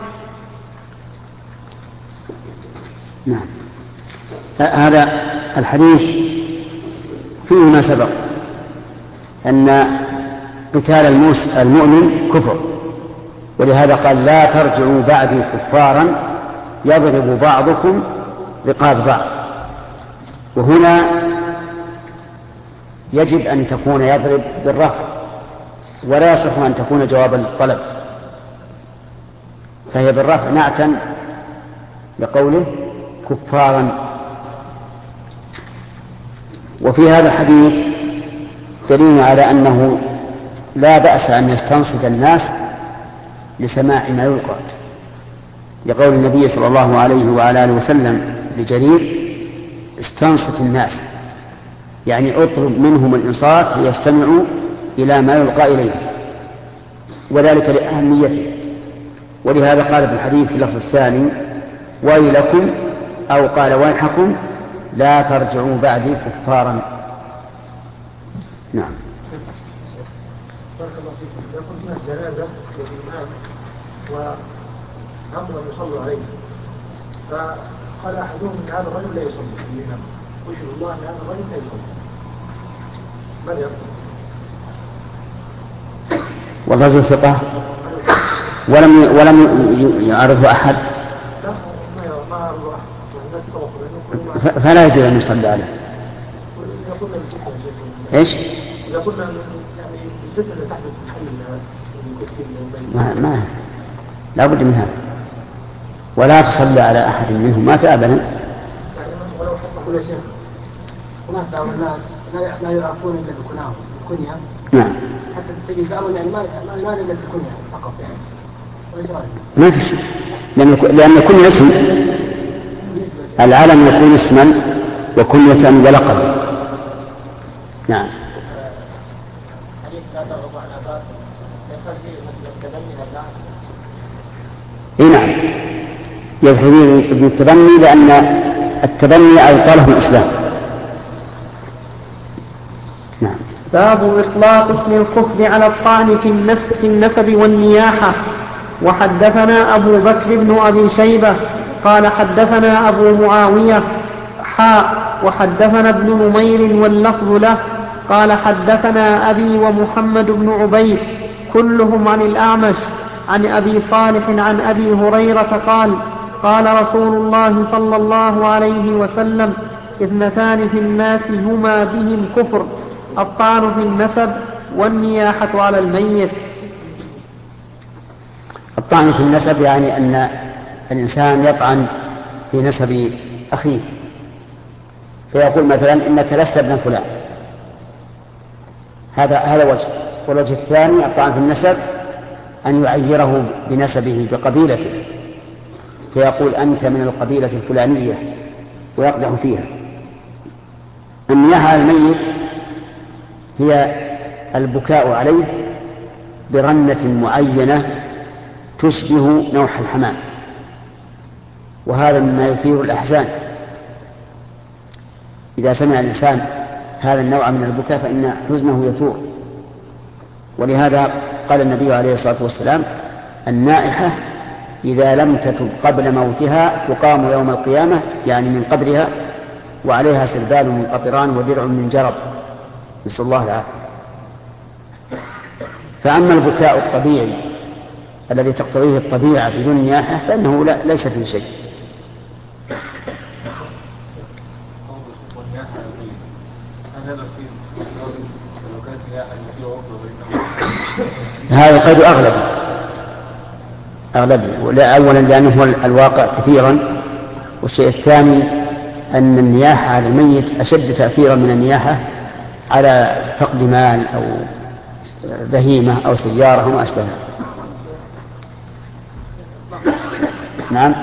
نعم. هذا الحديث فيه ما سبق أن قتال المؤمن كفر، ولهذا قال لا ترجعوا بعدي كفارا يضرب بعضكم رقاب بعض. وهنا يجب أن تكون يضرب بالرفع، ولا يصح أن تكون جوابا للطلب، فهي بالرفع نعتا لقوله كفارا. وفي هذا الحديث دليل على أنه لا بأس أن يستنصت الناس لسماع ما يلقى، لقول النبي صلى الله عليه وعلى آله وسلم لجرير استنصت الناس، يعني اطلب منهم الإنصات ليستمعوا إلى ما يلقى إليه، وذلك لأهميته. ولهذا قال في الحديث في اللفظ الثاني ويلكم أو قال ويحكم لا ترجعوا بعدي كفارا. نعم. بارك الله فيكم. يقول هنا الجنازة للإمام وأمر يصلوا عليه، فقال أحدهم أن هذا الرجل لا يصلي الإمام، وشهد الله أن هذا الرجل لا يصلي، ماذا يصلي؟ والرجل ثقة ولم يعرفه أحد، ما عرفه أحد، فلا يجوز أن يصلي عليه. يقول إيش؟ يقول يعني الفتنة اللي تحدث في الحي ما لا بد من هذا. ولا تصلي على أحد منهم مات أبدا. ولو حتى كل شيء هناك بعض الناس لا يعرفون إلا بكناهم الكنية. نعم. حتى تجد بعضهم يعني ما إلا بالكنية فقط يعني. ما في شيء لأن كل اسم العالم يكون اسما وكنية ولقب. نعم. اي نعم يذهب ابن التبني لأن التبني أبطله الإسلام. نعم. باب إطلاق اسم الكفر على الطعن في النسب والنياحة. وحدثنا أبو بكر بن أبي شيبة قال حدثنا أبو معاوية وحدثنا ابن نمير واللفظ له قال حدثنا أبي ومحمد بن عبيد كلهم عن الأعمش عن أبي صالح عن أبي هريرة قال قال رسول الله صلى الله عليه وسلم 2 في الناس هما بهم كفر الطعن في النسب والنياحة على الميت. الطعن في النسب يعني أن الإنسان يطعن في نسب أخيه فيقول مثلا إنك لست ابن فلان. هذا وجه. والوجه الثاني الطعن في النسب أن يعيره بنسبه بقبيلته فيقول أنت من القبيلة الفلانية ويقدح فيها. النياحة على الميت هي البكاء عليه برنة معينة تشبه نوح الحمام وهذا مما يثير الأحزان. إذا سمع الإنسان هذا النوع من البكاء فإن حزنه يثور. ولهذا قال النبي عليه الصلاة والسلام النائحة إذا لم تتب قبل موتها تقام يوم القيامة يعني من قبرها وعليها سربال من قطران ودرع من جرب نسأل الله العافية. فأما البكاء الطبيعي الذي تقتضيه الطبيعة بدون نياحة فإنه ليس فيه شيء. هذا قيد أغلبي أولا لأنه هو الواقع كثيرا. والشيء الثاني أن النياحة على الميت أشد تأثيرا من النياحة على فقد مال أو بهيمة أو سيارة وما أشبهها. نعم.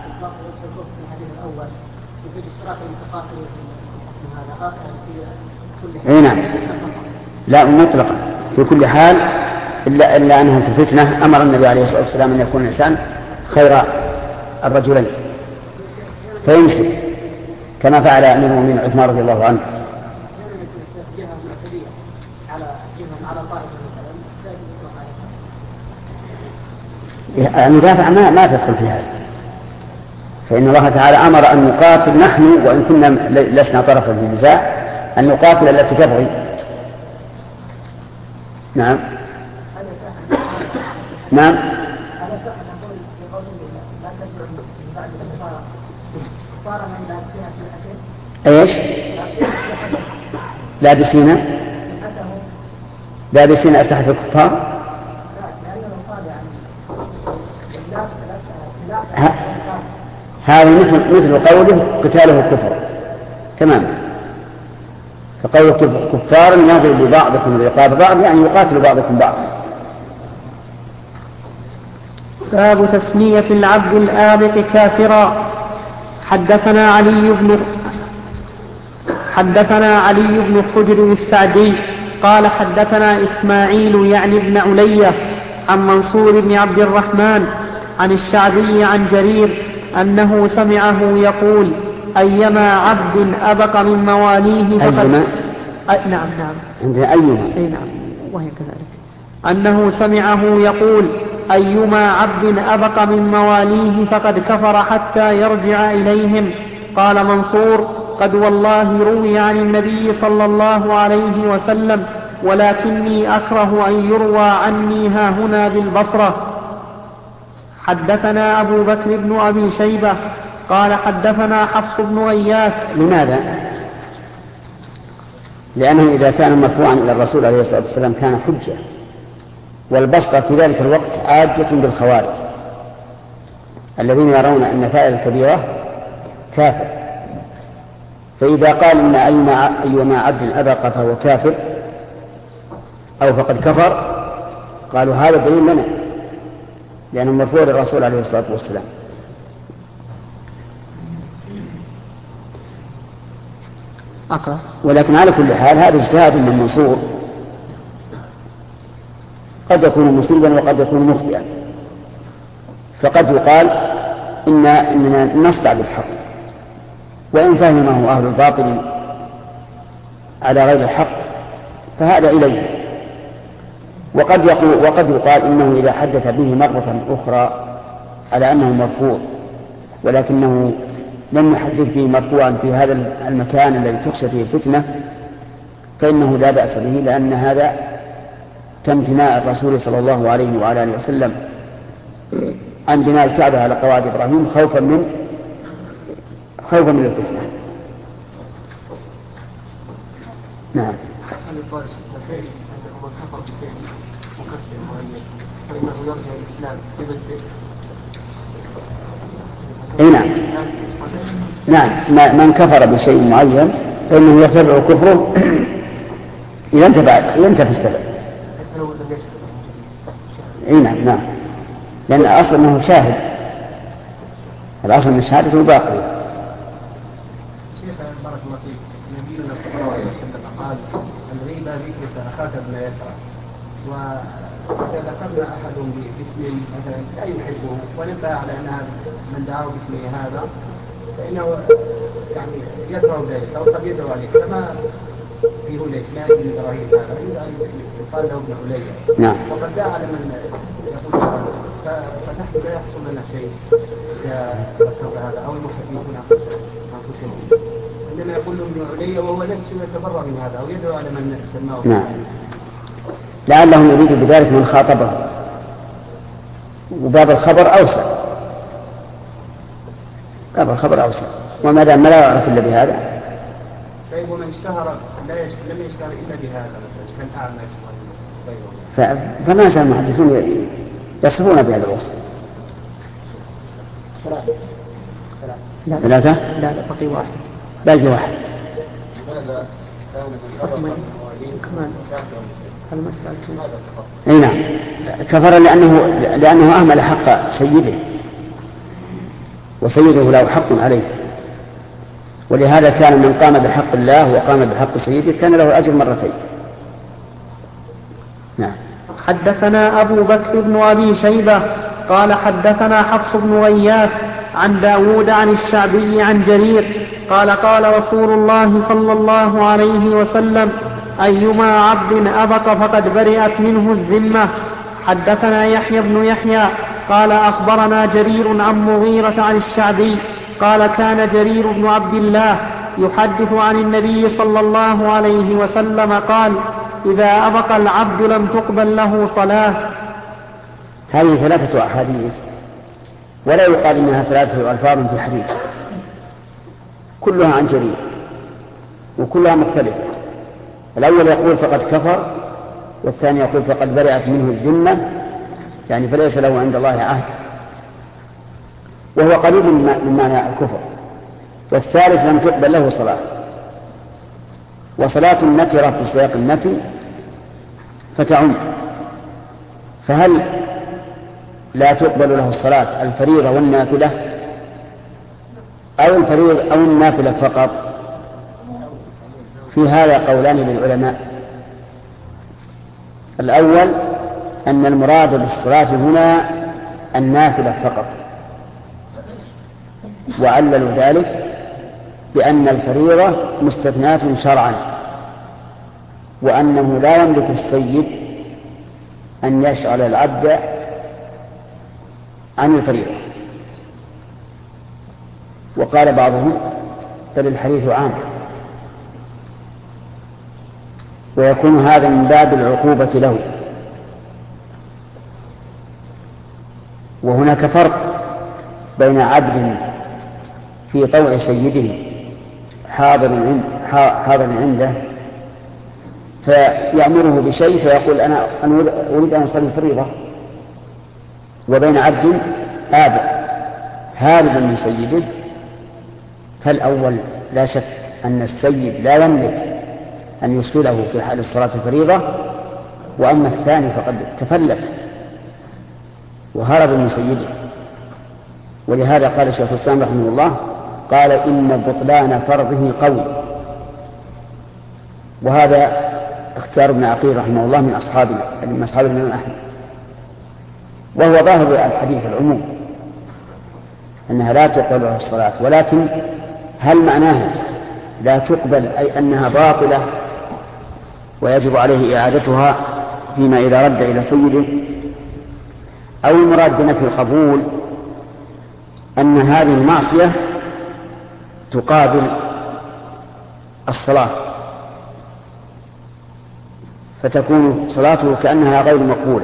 اي نعم لا مطلقا في كل حال إلا أنها في الفتنة أمر النبي عليه الصلاة والسلام أن يكون الإنسان خير الرجلين فيمسك كما فعل أمير المؤمنين عثمان رضي الله عنه. المدافع ما تدخل في هذا فإن الله تعالى أمر أن نقاتل نحن وإن كنا لسنا طرفا في النزاع أن نقاتل التي تبغي. نعم نعم ايش لابسين أسلحة الكفار. هذا مثل قوله قتاله كفر تماما. فقول كفار يضرب بعضكم رقاب بعض يعني يقاتل بعضكم بعض. باب تسمية العبد الآبق كافرا. حدثنا علي بن حجر السعدي قال حدثنا إسماعيل يعني ابن علية عن منصور بن عبد الرحمن عن الشعبي عن جرير أنه سمعه يقول أيما عبد أبق من مواليه فقد نعم عندنا أيما نعم وهي كذلك أنه سمعه يقول أيما عبد أبق من مواليه فقد كفر حتى يرجع إليهم. قال منصور قد والله روي عن النبي صلى الله عليه وسلم ولكني أكره أن يروى عني هاهنا بالبصرة. حدثنا أبو بكر بن أبي شيبة قال حدثنا حفص بن غياث. لماذا؟ لأنه إذا كان مرفوعا إلى الرسول عليه الصلاة والسلام كان حجة والبسطة في ذلك الوقت عاجة بالخوارج الذين يرون أن فاعل الكبيرة كافر، فإذا قال إن أيما عبد أبق فهو كافر أو فقد كفر قالوا هذا دليل لنا، لأنه مرفوع للرسول عليه الصلاة والسلام. ولكن على كل حال هذا اجتهاد من منصور، قد يكون مصيبا وقد يكون مخطئا، فقد يقال إننا نصدع بالحق، وإن فهمه أهل الباطل على غير الحق فهذا إليه. وقد يقال إنه إذا حدث به مرة أخرى على أنه مرفوع ولكنه لم يحدث به مرفوعا في هذا المكان الذي تخشى فيه الفتنة فإنه لا بأس به، لأن هذا كامتناع الرسول صلى الله عليه وعلى آله وسلم عن بناء الكعبة على قواعد إبراهيم خوفا من الفتنة. نعم. فإنه يرجع الإسلام بضده. أي نعم. من كفر بشيء معين فإنه يتبع كفره إذا انتفى السبب. أي نعم. لأن الأصل أنه شاهد، الأصل من شهادته باقية. شيخ بارك الله فيك، نبينا صلى الله عليه وسلم قال الغيبة ذكرك أخاك بما يكره، وإذا ذكرنا أحد باسم مثلا لا يحبه ونبه على أن من دعاه باسمه هذا فإنه يعني يكره ذلك أو قد يدعو عليه، كما في هنا اسماعيل بن إبراهيم هذا يقال له ابن علي. نعم. وقد دعا على من يقول هذا، فنحن لا يحصل لنا شيء إذا ذكر هذا أو المحدثون أنفسهم، عندما يقول له ابن علي وهو نفسه يتبرأ من هذا أو يدعو على من سماه. نعم. لعلهم يريد بذلك من خاطبه، وباب الخبر أوسع، وما دام لا يعرف إلا بهذا. طيب ومن اشتهر لم يشتهر إلا بهذا مثلا كالأعمى فما زال المحدثون يصفون بهذا الوصف. ثلاثة؟ لا بقي واحد. باقي واحد. أي نعم، كفر لأنه أهمل حق سيده، وسيده له حق عليه، ولهذا كان من قام بحق الله وقام بحق سيده كان له أجر مرتين. نعم. حدثنا أبو بكر بن أبي شيبة قال حدثنا حفص بن غياث عن داود عن الشعبي عن جرير قال قال رسول الله صلى الله عليه وسلم أيما عبد أبق فقد برئت منه الذمة. حدثنا يحيى بن يحيى قال أخبرنا جرير عن مغيرة عن الشعبي قال كان جرير بن عبد الله يحدث عن النبي صلى الله عليه وسلم قال إذا أبق العبد لم تقبل له صلاة. هذه ثلاثة أحاديث، ولا يقال إنها ثلاثة ألفاظ في حديث، كلها عن جرير وكلها مختلفة. الأول يقول فقد كفر، والثاني يقول فقد برئت منه الذمة، يعني فليس له عند الله عهد، وهو قريب من معنى الكفر. والثالث لم تقبل له صلاة، وصلاة النكرة في سياق النفي فتعم، فهل لا تقبل له الصلاة الفريضة والنافلة أو الفريضة أو النافلة فقط؟ في هذا قولان للعلماء. الأول أن المراد بالصلاة هنا النافلة فقط، وعللوا ذلك بأن الفريضة مستثناة شرعا، وأنه لا يملك السيد أن يشغل العبد عن الفريضة. وقال بعضهم بل الحديث عام، ويكون هذا من باب العقوبة له. وهناك فرق بين عبد في طوع سيده حاضر عنده فيأمره بشيء فيقول أنا أريد أن أصلي فريضة، وبين عبد هارب من سيده، فالأول لا شك أن السيد لا يملك أن يشغله في حال الصلاة الفريضة، وأما الثاني فقد تفلت وهرب من سيده. ولهذا قال الشيخ الإسلام رحمه الله قال إن بطلان فرضه قول، وهذا اختيار ابن عقيل رحمه الله من أصحاب الإمام أحمد، وهو ظاهر الحديث العموم أنها لا تقبل لها الصلاة. ولكن هل معناها لا تقبل أي أنها باطلة ويجب عليه إعادتها فيما إذا رد إلى سيده، أو المراد بنفي القبول أن هذه المعصية تقابل الصلاة فتكون صلاته كأنها غير مقبولة؟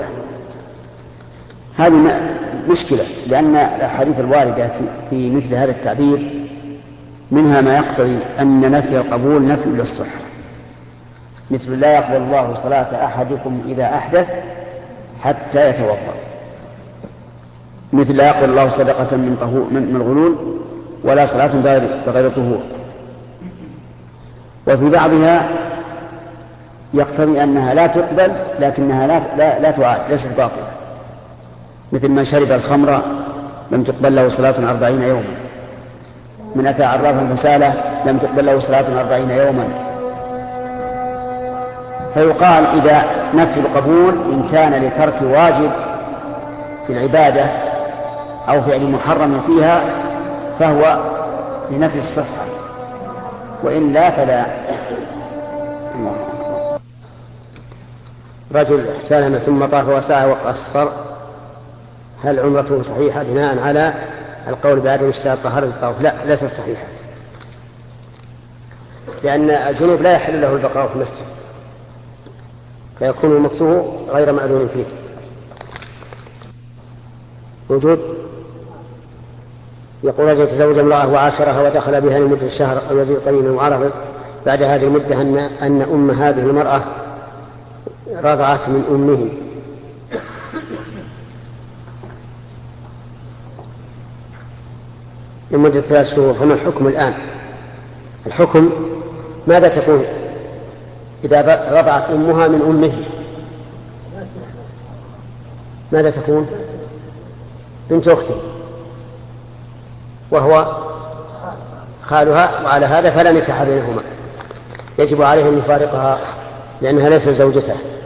هذه مشكلة، لأن الأحاديث الواردة في مثل هذا التعبير منها ما يقتضي أن نفي القبول نفي للصحة، مثل لا يقبل الله صلاة أحدكم إذا أحدث حتى يتوضأ، مثل لا يقبل الله صدقة من الغلول ولا صلاة بغير طهور. وفي بعضها يقتضي أنها لا تقبل لكنها لا تعاد، ليست باطلة، مثل من شرب الخمر لم تقبل له صلاة 40 يوما، من أتى عرافا فساله لم تقبل له صلاة 40 يوما. فيقال إذا نفي القبول إن كان لترك واجب في العبادة أو فعل محرم فيها فهو لنفي الصحة، وإلا فلا. رجل احتلم ثم طاف وسعى وقصر، هل عمرته صحيحة بناء على القول بعدم اشتراط طهارة الطواف؟ لا، ليست صحيحة، لأن الجنوب لا يحل له البقاء في المسجد، فيكون مكسوه غير مأذون فيه. وجود يقول رجل تزوج امرأة وعاشرها ودخل بها لمدة الشهر أو يزيد قليلا، وعرف بعد هذه المدة أن أم هذه المرأة رضعت من أمه، لمدة 3 شهور، فما الحكم الآن؟ الحكم ماذا تكون إذا رضعت أمها من أمه؟ ماذا تكون؟ بنت أخته وهو خالها، وعلى هذا فلا نكاح بينهما، يجب عليه أن يفارقها لأنها ليست زوجته.